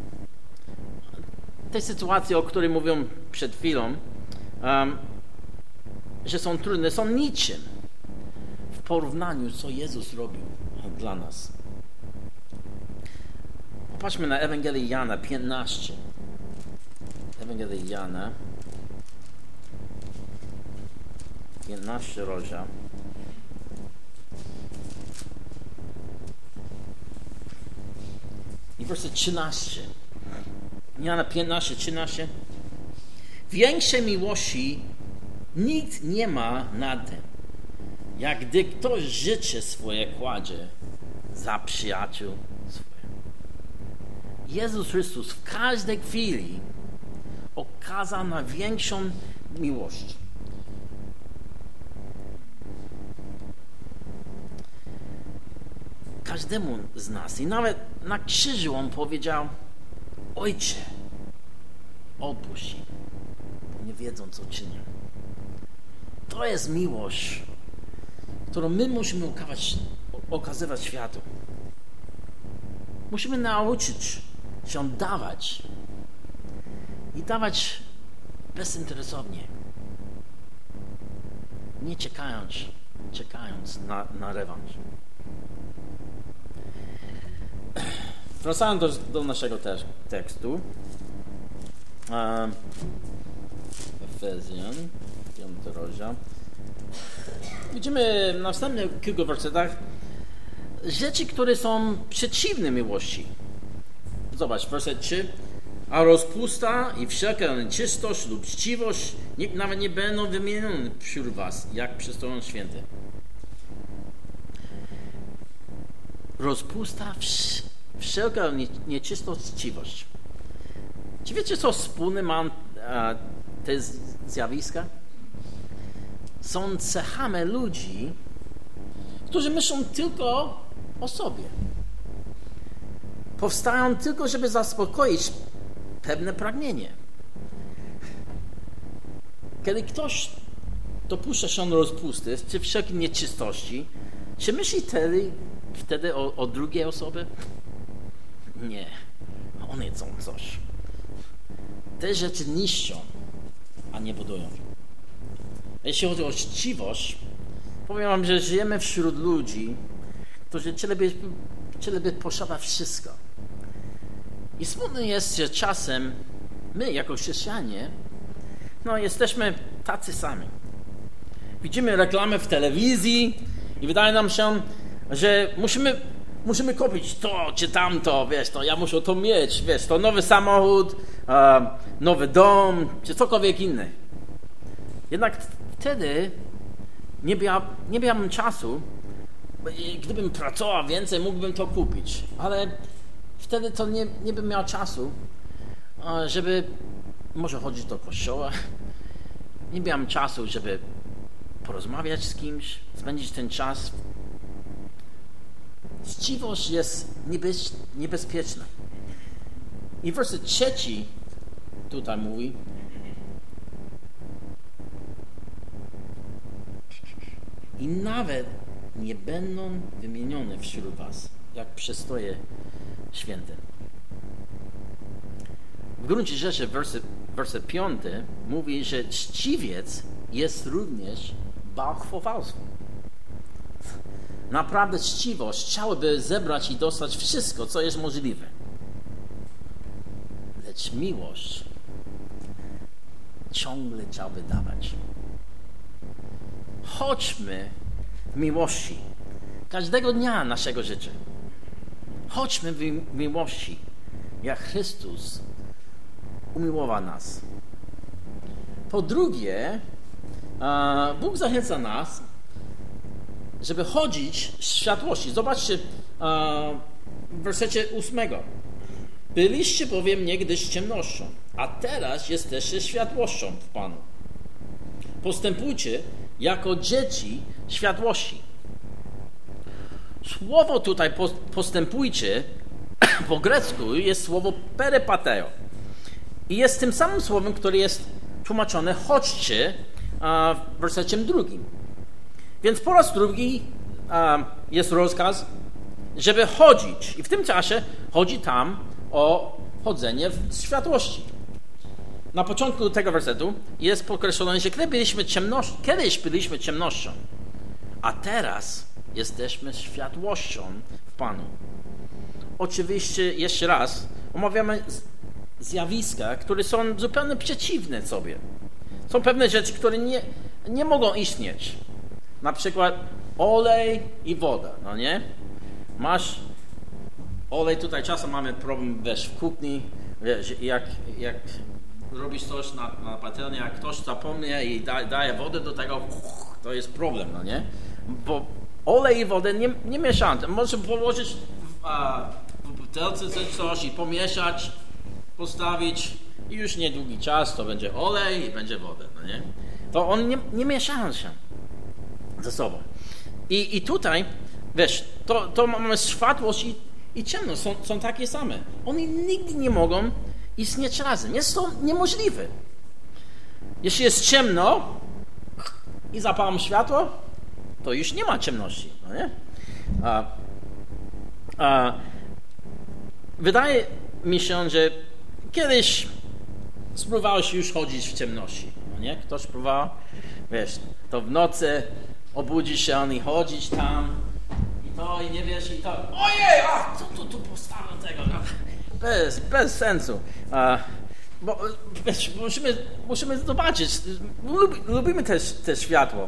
Te sytuacje, o których mówiłem przed chwilą, um, że są trudne, są niczym w porównaniu, co Jezus robił dla nas. Popatrzmy na Ewangelię Jana piętnaście. Ewangelię Jana piętnaście rozdział. I werset trzynaście. Jana piętnaście, trzynaście. Większej miłości nikt nie ma na tym, jak gdy ktoś życie swoje kładzie za przyjaciół swoich. Jezus Chrystus w każdej chwili okazał na większą miłość. Każdemu z nas. I nawet na krzyżu On powiedział: Ojcze, odpuść im, bo nie wiedzą, co czynią. To jest miłość, którą my musimy okazywać, okazywać światu. Musimy nauczyć się dawać i dawać bezinteresownie, nie czekając, czekając na, na rewanż. Wracając do, do naszego też, tekstu. Um, Efezjan, piąty rozdział. Widzimy w następnych kilku wersetach rzeczy, które są przeciwne miłości. Zobacz, werset trzy. A rozpusta i wszelka nieczystość lub chciwość nikt nawet nie będą wymienione wśród was, jak przystoją święty. Rozpusta, wszelka nieczystość, chciwość. Czy wiecie, co wspólne ma te zjawiska? Są cechami ludzi, którzy myślą tylko o sobie. Powstają tylko, żeby zaspokoić pewne pragnienie. Kiedy ktoś dopuszcza się rozpusty czy wszelkiej nieczystości, czy myśli wtedy, wtedy o, o drugiej osobie? Nie. One są coś. Te rzeczy niszczą, a nie budują. Jeśli chodzi o chciwość, powiem wam, że żyjemy wśród ludzi, którzy chcieliby, chcieliby posiadać wszystko. I smutne jest, że czasem my, jako chrześcijanie, no jesteśmy tacy sami. Widzimy reklamy w telewizji i wydaje nam się, że musimy, musimy kupić to czy tamto, wiesz, to ja muszę to mieć, wiesz, to nowy samochód, e, nowy dom, czy cokolwiek inne. Jednak wtedy nie, miał, nie miałbym czasu, gdybym pracował więcej, mógłbym to kupić, ale wtedy to nie, nie bym miał czasu, żeby może chodzić do kościoła. Nie miałem czasu, żeby porozmawiać z kimś, spędzić ten czas. Chciwość jest niebez, niebezpieczna. I werset trzeci tutaj mówi: i nawet nie będą wymienione wśród was, jak przystoje świętym. W gruncie rzeczy werset, werset piąty mówi, że chciwiec jest również bałwochwalstwem. Naprawdę chciwość chciałaby zebrać i dostać wszystko, co jest możliwe. Lecz miłość ciągle chciałby dawać. Chodźmy w miłości każdego dnia naszego życia. Chodźmy w miłości, jak Chrystus umiłował nas. Po drugie, Bóg zachęca nas, żeby chodzić w światłości. Zobaczcie w wersecie ósmego. Byliście bowiem niegdyś ciemnością, a teraz jesteście światłością w Panu. Postępujcie jako dzieci światłości. Słowo tutaj postępujcie po grecku jest słowo peripateo. I jest tym samym słowem, które jest tłumaczone chodźcie w wersecie drugim. Więc po raz drugi jest rozkaz, żeby chodzić. I w tym czasie chodzi tam o chodzenie w światłości. Na początku tego wersetu jest podkreślone, że kiedyś byliśmy ciemnością, kiedyś byliśmy ciemnością, a teraz jesteśmy światłością w Panu. Oczywiście, jeszcze raz, omawiamy zjawiska, które są zupełnie przeciwne sobie. Są pewne rzeczy, które nie, nie mogą istnieć. Na przykład olej i woda, no nie? Masz olej tutaj czasem mamy problem, wiesz, w kuchni, wiesz, jak, jak robisz coś na, na patelni, jak ktoś zapomni i da, daje wodę do tego, to jest problem, no nie? Bo olej i wodę nie, nie mieszamy. Możesz położyć w, a, w butelce coś i pomieszać, postawić i już niedługi czas to będzie olej i będzie woda, no nie? To one nie, nie mieszają się ze sobą. I, i tutaj, wiesz, to, to mamy światłość i, i ciemność, są, są takie same. One nigdy nie mogą istnieć razem. Jest to niemożliwe. Jeśli jest ciemno i zapalam światło, to już nie ma ciemności, no nie? A, a, wydaje mi się, że kiedyś spróbowałeś już chodzić w ciemności, no nie? Ktoś próbował, wiesz, to w nocy obudzi się i chodzić tam i to i nie wiesz i to, ojej, a co tu, tu postawię tego, no, bez, bez sensu. A, bo wiesz, musimy, musimy zobaczyć, Lubi, lubimy też te światło.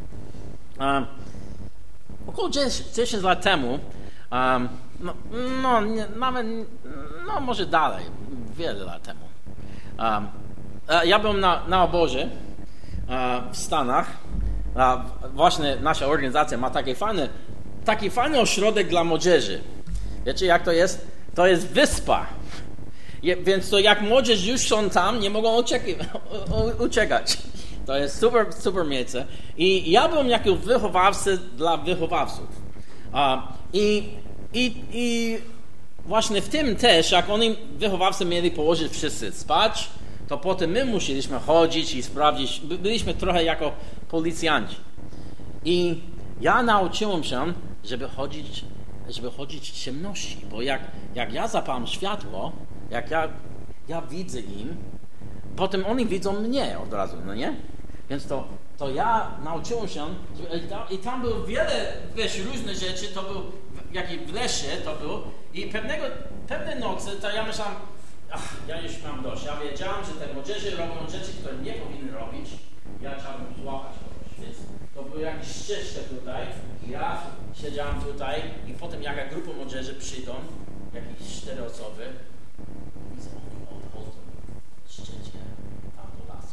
A, około dziesięć lat temu, um, no, no nie, nawet, no może dalej, wiele lat temu, um, ja byłem na, na obozie uh, w Stanach. Uh, właśnie nasza organizacja ma taki fajny, taki fajny ośrodek dla młodzieży. Wiecie jak to jest? To jest wyspa. Je, więc to jak młodzież już są tam, nie mogą uciekać. uciekać. To jest super, super miejsce. I ja byłem jako wychowawca dla wychowawców. Uh, i, i, I właśnie w tym też, jak oni wychowawcy mieli położyć wszyscy spać, to potem my musieliśmy chodzić i sprawdzić. Byliśmy trochę jako policjanci. I ja nauczyłem się, żeby chodzić, żeby chodzić w ciemności, bo jak, jak ja zapalam światło, jak ja, ja widzę im, potem oni widzą mnie od razu, no nie? Więc to, to ja nauczyłem się, i tam, i tam było wiele, wiesz, różne rzeczy, to był, jak i w lesie to było, i pewnego, pewnej nocy to ja myślałem, ach, ja już mam dość, ja wiedziałem, że te młodzieży robią rzeczy, które nie powinny robić, ja chciałbym złapać kogoś, więc to był jakiś ścieżka tutaj, i ja siedziałem tutaj, i potem jaka grupa młodzieży przyjdą, jakieś cztery osoby, i oni odchodzą ścieżkę tam do lasu.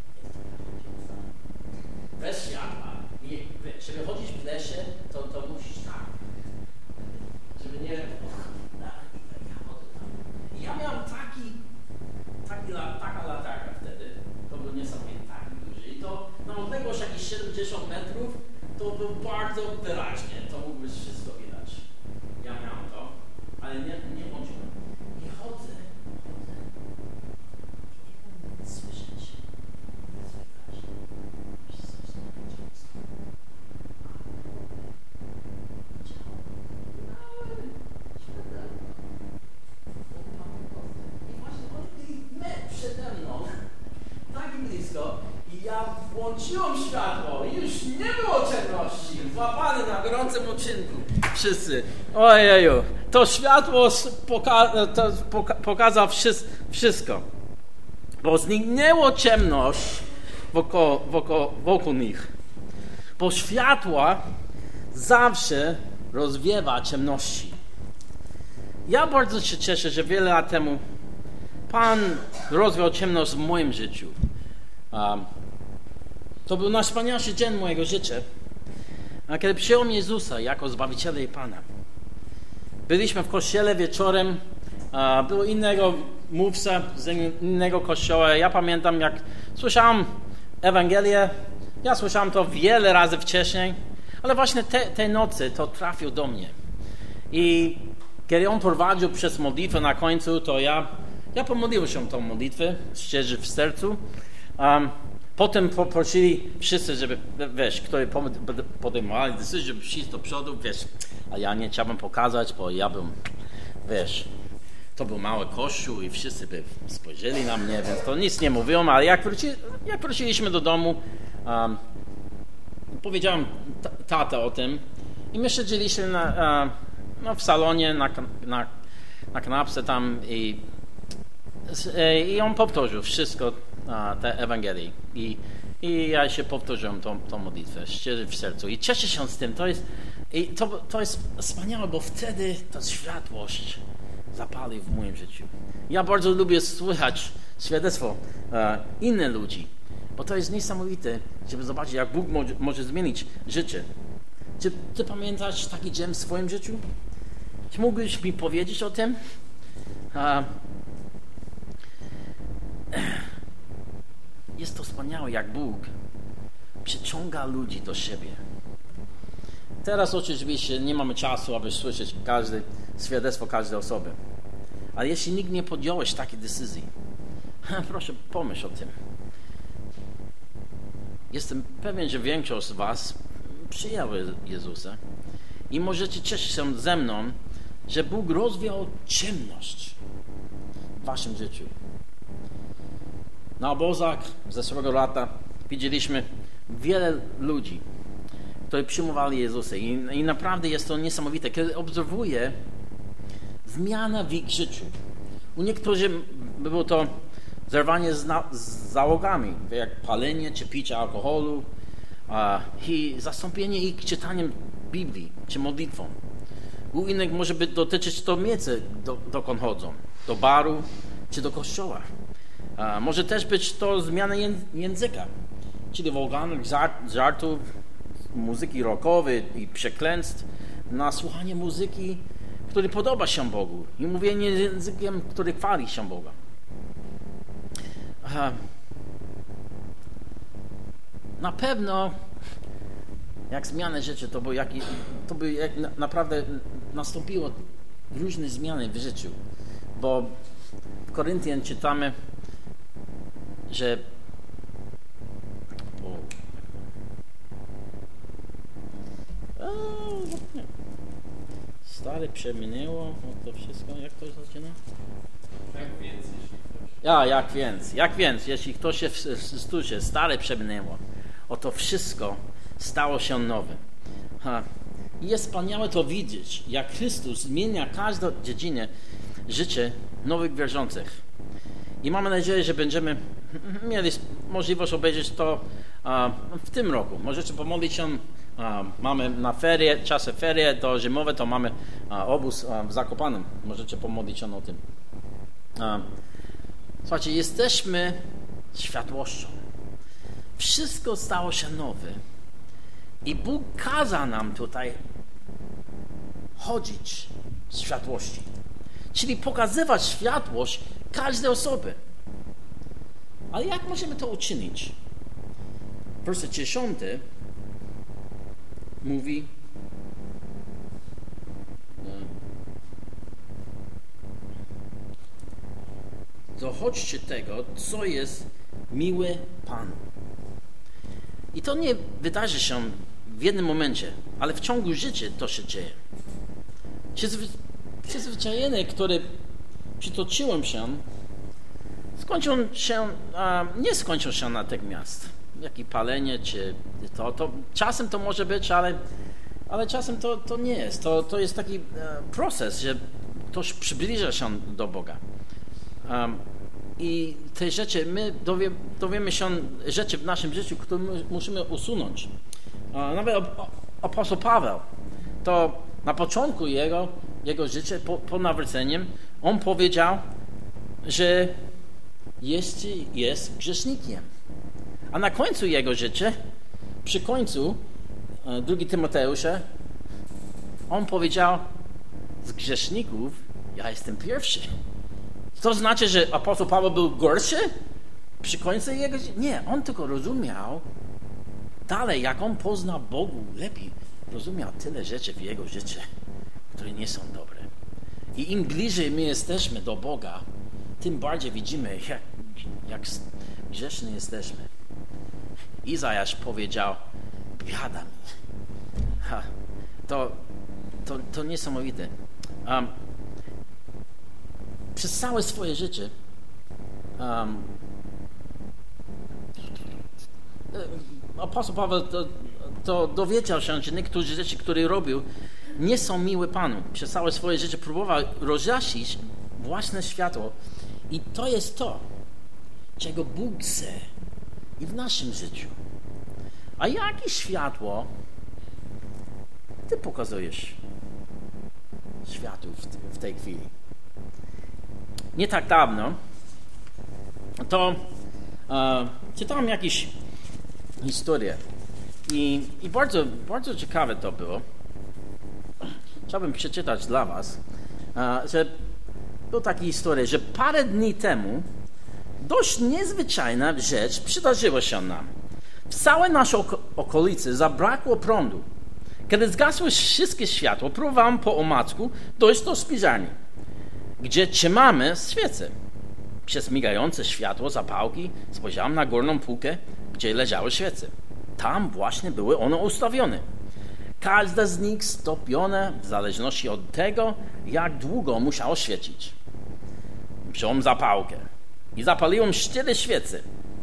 Bez światła. I żeby chodzić w lesie, to, to musisz tak. Żeby nie... I ja miałem taki, taki taka latarka wtedy, to był niesamowite, taki duży. I to na odległość jakieś siedemdziesiąt metrów, to był bardzo wyraźnie, to mógłbyś wszystko widać. Ja miałem to, ale nie, nie włączyłem. I chodzę, chodzę, nie mogę nic słyszeć, nic widać. Przede mną, tak blisko, i ja włączyłem światło i już nie było ciemności, złapany na gorącym uczynku. Wszyscy, ojeju, to światło poka- to poka- pokazało wszystko, bo zniknęło ciemność wokół, wokół, wokół nich, bo światła zawsze rozwiewa ciemności. Ja bardzo się cieszę, że wiele lat temu Pan rozwiał ciemność w moim życiu. Um, to był najwspanialszy dzień mojego życia, a kiedy przyjąłem Jezusa jako Zbawiciela i Pana. Byliśmy w kościele wieczorem, uh, było innego mówca z innego kościoła. Ja pamiętam, jak słyszałem Ewangelię, ja słyszałem to wiele razy wcześniej, ale właśnie te, tej nocy to trafił do mnie. I kiedy on prowadził przez modlitwę na końcu, to ja Ja pomodliłem się tą modlitwę, szczerze w sercu. Um, potem poprosili wszyscy, żeby, wiesz, którzy podejmowali decyzję, żeby przyjść do przodu, wiesz, a ja nie chciałbym pokazać, bo ja bym, wiesz, to był mały kościół i wszyscy by spojrzeli na mnie, więc to nic nie mówiłem, ale jak, wróci, jak wróciliśmy do domu, um, powiedziałem tata o tym i my siedzieliśmy na, uh, no, w salonie na, na, na kanapce tam i I on powtórzył wszystko, te Ewangelii. I, i ja się powtórzyłem tą, tą modlitwę, szczerze w sercu. I cieszę się z tym. To jest, I to, to jest wspaniałe, bo wtedy ta światłość zapali w moim życiu. Ja bardzo lubię słychać świadectwo e, innych ludzi, bo to jest niesamowite, żeby zobaczyć, jak Bóg może, może zmienić życie. Czy ty pamiętasz taki dzień w swoim życiu? Czy mógłbyś mi powiedzieć o tym? E, jest to wspaniałe, jak Bóg przyciąga ludzi do siebie. Teraz oczywiście nie mamy czasu, aby słyszeć każde świadectwo każdej osoby. Ale jeśli nikt nie podjąłeś takiej decyzji, proszę pomyśl o tym. Jestem pewien, że większość z was przyjęła Jezusa i możecie cieszyć się ze mną, że Bóg rozwiał ciemność w waszym życiu. Na obozach zeszłego lata widzieliśmy wiele ludzi, którzy przyjmowali Jezusa i, i naprawdę jest to niesamowite, kiedy obserwuję zmianę w ich życiu. U niektórych było to zerwanie z, na, z załogami, jak palenie czy picie alkoholu a, i zastąpienie ich czytaniem Biblii czy modlitwą. U innych może by dotyczyć to miejsca, do, dokąd chodzą, do baru czy do kościoła. A, może też być to zmiana języka, czyli wołganych żart, żartów, muzyki rockowej i przekleństw na słuchanie muzyki, który podoba się Bogu i mówienie językiem, który chwali się Boga. Na pewno jak zmiany życia, to by, jak, to by jak naprawdę nastąpiło różne zmiany w życiu, bo w Koryntian czytamy, że o, stare przeminęło, to wszystko, jak to zaczyna? Jak więc, jeśli ktoś... Ja, jak więc, jak więc, jeśli ktoś się wstuje, stare przeminęło, oto wszystko stało się nowe. Ha. I jest wspaniałe to widzieć, jak Chrystus zmienia każdą dziedzinę życia nowych wierzących. I mamy nadzieję, że będziemy mieli możliwość obejrzeć to a, w tym roku. Możecie pomodlić się. A, mamy na ferie, czasy ferie do zimowe, to mamy a, obóz a, w Zakopanem. Możecie pomodlić się o tym. A, słuchajcie, jesteśmy światłością. Wszystko stało się nowe. I Bóg kazał nam tutaj chodzić w światłości. Czyli pokazywać światłość każdej osoby. Ale jak możemy to uczynić? Werset dziesiąty mówi dochodźcie tego, co jest miłe Panu. I to nie wydarzy się w jednym momencie, ale w ciągu życia to się dzieje. Przyzwyczajenie, które przytoczyłem się, skończą się, a nie skończą się natychmiast. Jak i palenie, czy to, to czasem to może być, ale, ale czasem to, to nie jest. To, to jest taki e, proces, że ktoś przybliża się do Boga. Um, I te rzeczy, my dowie, dowiemy się rzeczy w naszym życiu, które my musimy usunąć. Uh, nawet apostoł Paweł, to na początku jego, jego życia, po, po nawróceniem, on powiedział, że jest, jest grzesznikiem. A na końcu jego życia, przy końcu uh, drugi Tymoteusza, on powiedział, z grzeszników ja jestem pierwszy. To znaczy, że apostoł Paweł był gorszy przy końcu jego życia? Nie, on tylko rozumiał dalej, jak on pozna Bogu lepiej, rozumiał tyle rzeczy w jego życiu, które nie są dobre. I im bliżej my jesteśmy do Boga, tym bardziej widzimy, jak, jak grzeszni jesteśmy. Izajasz powiedział, biada mi. Ha, to, to, to niesamowite. Um, Przez całe swoje życie um, apostoł Paweł to, to dowiedział się, że niektóre rzeczy, które robił, nie są miłe Panu. Przez całe swoje życie próbował rozjaśnić własne światło. I to jest to, czego Bóg chce i w naszym życiu. A jakie światło Ty pokazujesz światu w, w tej chwili. Nie tak dawno to e, czytałem jakieś historie i, i bardzo, bardzo ciekawe to było. Chciałbym przeczytać dla was, e, że była taka historia, że parę dni temu dość niezwyczajna rzecz przydarzyła się nam. W całej naszej oko- okolicy zabrakło prądu. Kiedy zgasły wszystkie światła, próbowałem po omacku dojść do spiżarni, gdzie trzymamy świece. Przez migające światło zapałki spojrzałem na górną półkę, gdzie leżały świece. Tam właśnie były one ustawione. Każda z nich stopiona w zależności od tego, jak długo musiało świecić. Wziąłem zapałkę i zapaliłem cztery świece.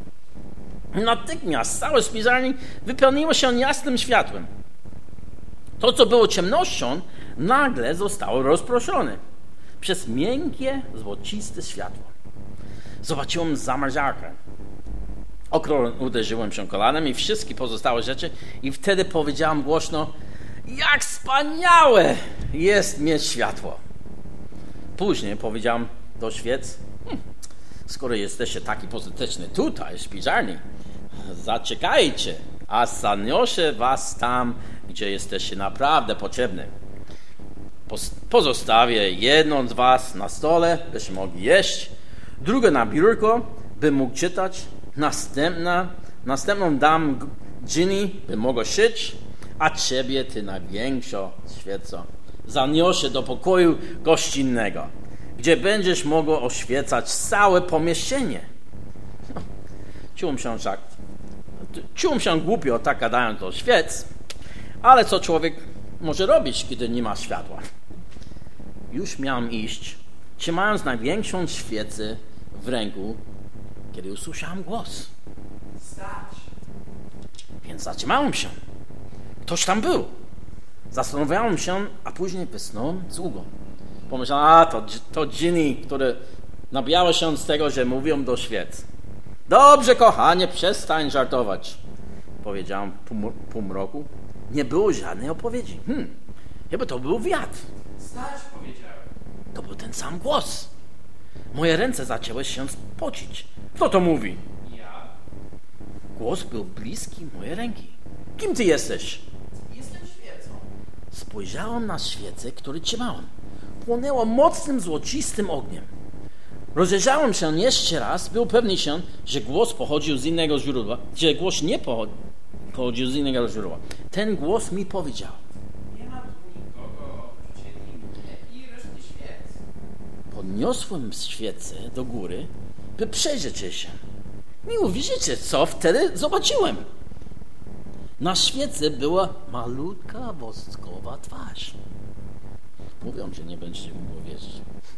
Natychmiast całe spiżarni wypełniło się jasnym światłem. To, co było ciemnością, nagle zostało rozproszone przez miękkie, złociste światło. Zobaczyłem zamrażarkę. Okro uderzyłem się kolanem i wszystkie pozostałe rzeczy i wtedy powiedziałem głośno: jak wspaniałe jest mieć światło. Później powiedziałem do świec: hm, skoro jesteście taki pozytywny tutaj w spiżarni, zaczekajcie, a zaniosę was tam, gdzie jesteście naprawdę potrzebni. Pozostawię jedną z was na stole, byście mogli jeść, drugą na biurko, by mógł czytać, następna, następną dam Ginny, by mogła szyć, a ciebie, ty największa świeco, zaniosę do pokoju gościnnego, gdzie będziesz mogła oświecać całe pomieszczenie. Czułem się tak, czułem się głupio tak gadając do świec, ale co człowiek może robić, kiedy nie ma światła? Już miałem iść, trzymając największą świecę w ręku, kiedy usłyszałem głos. Stać! Więc zatrzymałem się. Ktoś tam był. Zastanawiałem się, a później wysnąłem z ulgą. Pomyślałem, a to, to Ginny, które nabijało się z tego, że mówią do świec. Dobrze, kochanie, przestań żartować. Powiedziałem pół, półmroku. Nie było żadnej opowiedzi. Hmm, chyba to był wiatr. Stać, powiedziałem. To był ten sam głos. Moje ręce zaczęły się spocić. Kto to mówi? Ja Głos był bliski mojej ręki. Kim ty jesteś? jestem świecą. Spojrzałem na świecę, którą trzymałem. Płonęła mocnym, złocistym ogniem. Rozejrzałem się jeszcze raz, by upewnić się, że głos pochodził z innego źródła, że głos nie pochodził z innego źródła. Ten głos mi powiedział: Nie ma tu nikogo oprócz mnie i reszty świec. podniosłem świecę do góry, by przejrzeć się. Nie uwierzycie, co wtedy zobaczyłem. Na świecy była malutka, woskowa twarz. Mówią, że nie będziecie mogło wierzyć.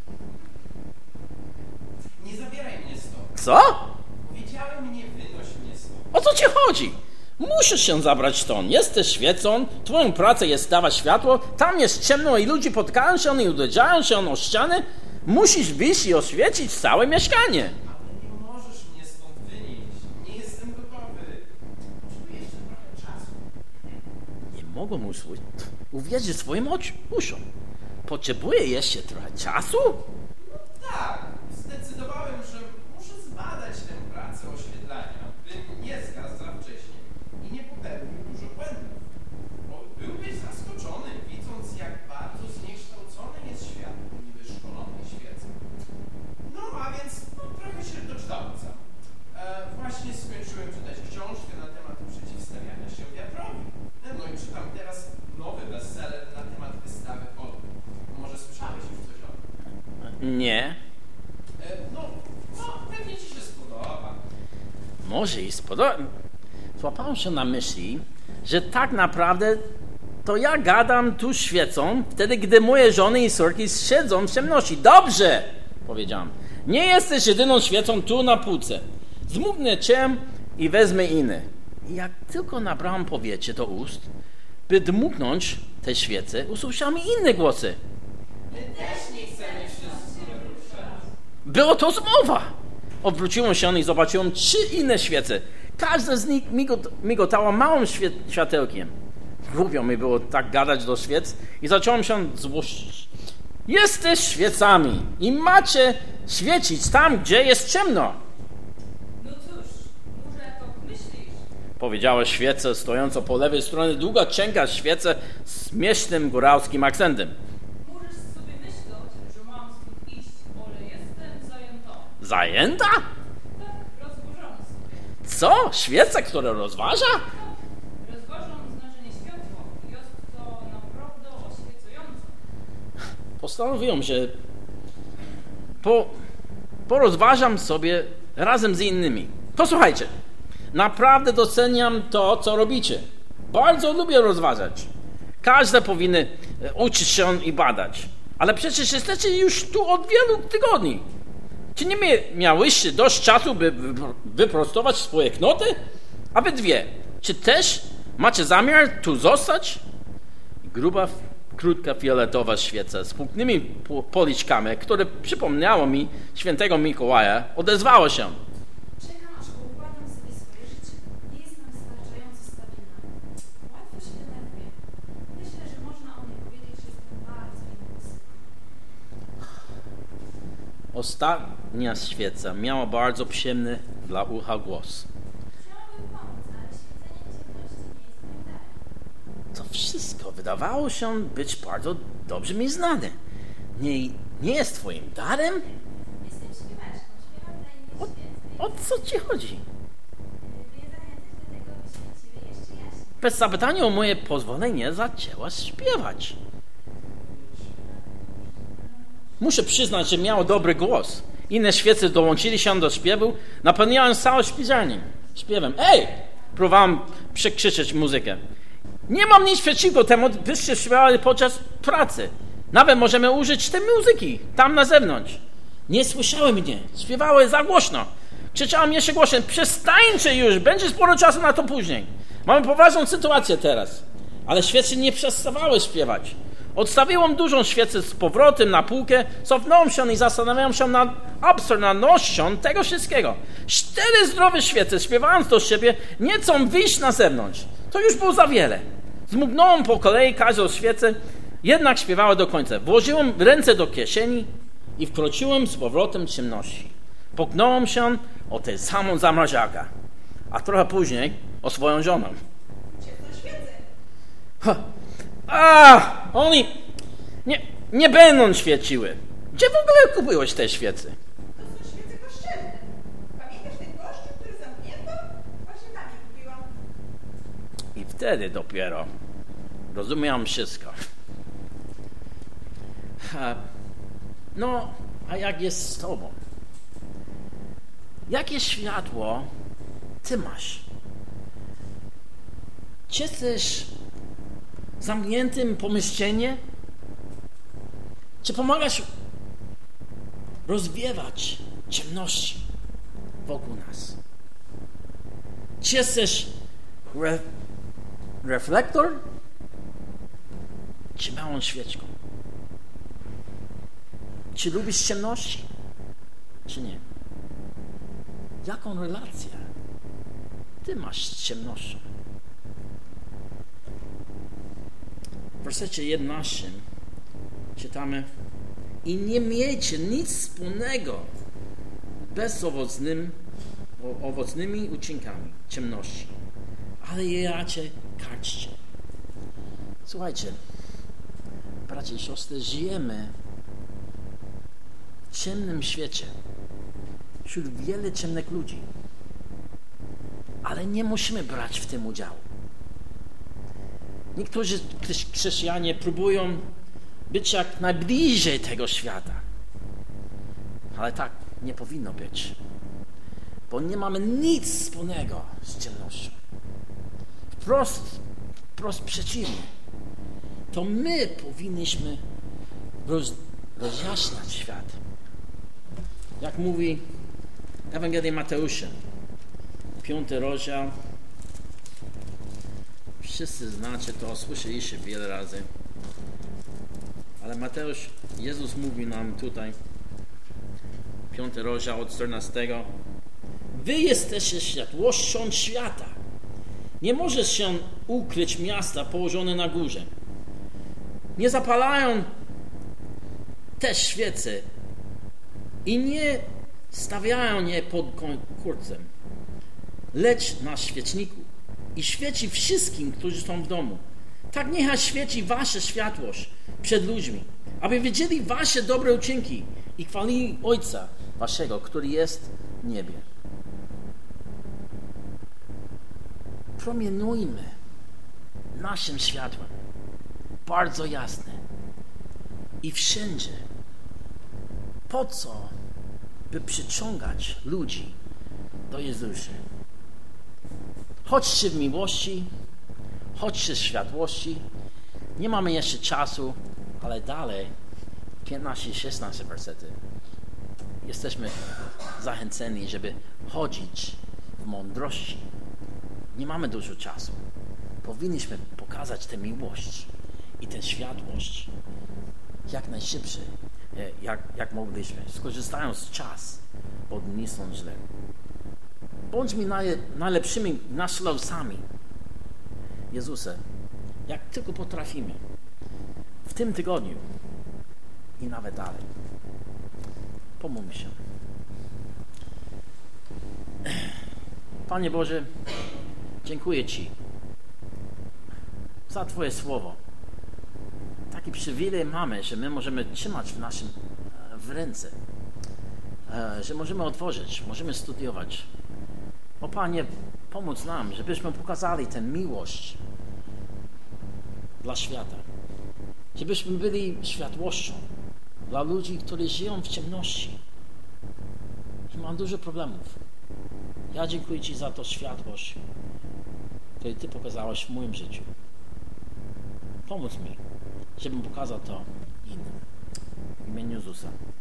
Nie zabieraj mnie stąd. Co? Powiedziałem, nie wynoś mnie stąd. O co ci chodzi? Musisz się zabrać stąd. Jesteś świecą, twoją pracą jest dawać światło, tam jest ciemno i ludzie potkają się i uderzają się o ściany. Musisz wyjść i oświecić całe mieszkanie. Ale nie możesz mnie stąd wynieść. Nie jestem gotowy. Potrzebuję jeszcze trochę czasu. Nie mogłem usłyszeć, uwierzyć swoim oczu- uszom. Potrzebuję jeszcze trochę czasu? Tak, zdecydowałem, że muszę zbadać tę pracę oświetlania, bym nie zgasł za wcześnie i nie popełnił dużo błędów. Bo byłbyś zaskoczony, widząc, jak bardzo zniekształcone jest światło niby szkolonej świecy. No a więc no, trochę się doczytałem sam. E, właśnie skończyłem czytać książkę na temat przeciwstawiania się wiatrowi. No i czytam teraz nowy bestseller na temat wystawy odbyt. Może słyszałeś już coś o tym? Nie. E, No, no, pewnie ci się spodoba. Może i spodoba. Złapałem się na myśli, że tak naprawdę to ja gadam tu świecą, wtedy gdy moje żony i córki siedzą w ciemności. Dobrze, powiedziałem. Nie jesteś jedyną świecą tu na półce. Zmówmy cię i wezmę inne. I jak tylko nabrałem powietrze do ust, by dmuchnąć te świece, usłyszałem inne głosy. My też nie chcemy wszyscy ruszać. Było to zmowa. Odwróciłem się i zobaczyłem trzy inne świece. Każda z nich migot, migotała małym świe, światełkiem. Głupio mi było tak gadać do świec i zacząłem się złościć. Jesteś świecami i macie świecić tam, gdzie jest ciemno. No cóż, może to myślisz? Powiedziała świece, stojąco po lewej stronie długa, cienka świece z śmiesznym góralskim akcentem. Możesz sobie myśleć, że mam stąd iść, ale jestem zajęta. Zajęta? Tak, rozważam sobie. Co? Świeca, która rozważa? Tak, rozważam znaczenie światła. Jest to naprawdę oświecujące. Postanowiłem, że po, porozważam sobie razem z innymi. Posłuchajcie, naprawdę doceniam to, co robicie. Bardzo lubię rozważać. Każdy powinien uczyć się i badać. Ale przecież jesteście już tu od wielu tygodni. Czy nie miałyście dość czasu, by wyprostować swoje knoty? A wy dwie, czy też macie zamiar tu zostać? Gruba, krótka, fioletowa świeca z puknymi policzkami, które przypomniało mi świętego Mikołaja, odezwała się. Czekam, aż poukładam sobie swoje życie. Nie jestem wystarczająco stabilna. Łatwo się denerwuję. Myślę, że można o mnie powiedzieć, że jestem bardzo impulsywna. Ostatnia świeca miała bardzo przyjemny dla ucha głos. Chciałabym pomóc, ale świecenie ciemności nie jest moim darem. To wszystko wydawało się być bardzo dobrze mi znane. Nie, nie jest twoim darem? Jestem śpiewaczką. Śpiewam dla innych świec. O co ci chodzi? By je zachęcać do tego, by świeciły jeszcze jaśniej. Bez zapytania o moje pozwolenie zaczęła śpiewać. Muszę przyznać, że miała dobry głos. Inne świece dołączyli się do śpiewu, napełniając całą śpiewalnię śpiewem. Ej! Próbowałem przekrzyczeć muzykę. Nie mam nic przeciwko temu, byście śpiewali podczas pracy. Nawet możemy użyć tej muzyki tam na zewnątrz. Nie słyszały mnie. Śpiewały za głośno. Krzyczałem jeszcze głośno. Przestańcie już, będzie sporo czasu na to później. Mamy poważną sytuację teraz. Ale świece nie przestawały śpiewać. Odstawiłem dużą świecę z powrotem na półkę, cofnąłem się i zastanawiałem się nad absurdnością tego wszystkiego. Cztery zdrowe świece, śpiewając do siebie, nie chcą wyjść na zewnątrz. To już było za wiele. Zmugnąłem po kolei każdą świecę, jednak śpiewała do końca. Włożyłem ręce do kieszeni i wkroczyłem z powrotem w ciemności. Poknąłem się o tę samą zamrażarkę, a trochę później o swoją żonę. Ciemno świecę. Ha. A, oni nie, nie będą świeciły. Gdzie w ogóle kupiłeś te świece? To są świece kościelne. Pamiętasz ten kościół, który zamknięto? Właśnie tam je kupiłam. I wtedy dopiero rozumiałem wszystko. Ha. No, a jak jest z tobą? Jakie światło ty masz? Czy jesteś w zamkniętym pomieszczeniu? Czy pomagasz rozwiewać ciemności wokół nas? Czy jesteś re, reflektor? Czy małą świeczką? Czy lubisz ciemności? Czy nie? Jaką relację ty masz z ciemnością? W wersecie jedenastym czytamy: i nie miejcie nic wspólnego bezowocnym, owocnymi uczynkami ciemności, ale je raczej karczcie. Słuchajcie, bracia i siostry, żyjemy w ciemnym świecie, wśród wielu ciemnych ludzi, ale nie musimy brać w tym udziału. Niektórzy chrześcijanie próbują być jak najbliżej tego świata, ale tak nie powinno być, bo nie mamy nic wspólnego z ciemnością. Wprost, wprost przeciwnie. To my powinniśmy roz, rozjaśniać świat. Jak mówi Ewangelia Mateusza, piąty rozdział. Wszyscy znacie to, słyszeliście wiele razy. Ale Mateusz, Jezus mówi nam tutaj, piąty rozdział od czternastego. Wy jesteście światłością świata. Nie możesz się ukryć miasta położone na górze. Nie zapalają też świece i nie stawiają je pod kurcem, lecz na świeczniku i świeci wszystkim, którzy są w domu. Tak niechaj świeci wasza światłość przed ludźmi, aby widzieli wasze dobre uczynki i chwalili Ojca waszego, który jest w niebie. Promieniujmy naszym światłem bardzo jasne i wszędzie. Po co? By przyciągać ludzi do Jezusa. Chodźcie w miłości, chodźcie w światłości. Nie mamy jeszcze czasu, ale dalej piętnaście szesnaście wersety. Jesteśmy zachęceni, żeby chodzić w mądrości. Nie mamy dużo czasu. Powinniśmy pokazać tę miłość i tę światłość jak najszybciej, jak, jak mogliśmy, skorzystając z czasu, bo dni są źle. Bądźmy naj, najlepszymi naśladowcami Jezusa, jak tylko potrafimy. W tym tygodniu i nawet dalej. Pomóżmy się. Panie Boże, dziękuję Ci za Twoje słowo. Taki przywilej mamy, że my możemy trzymać w naszym w ręce, że możemy otworzyć, możemy studiować. O Panie, pomóż nam, żebyśmy pokazali tę miłość dla świata. Żebyśmy byli światłością dla ludzi, którzy żyją w ciemności. I mam dużo problemów. Ja dziękuję Ci za to światłość, którą Ty pokazałeś w moim życiu. Pomóż mi, żebym pokazał to innym. W imieniu Jezusa.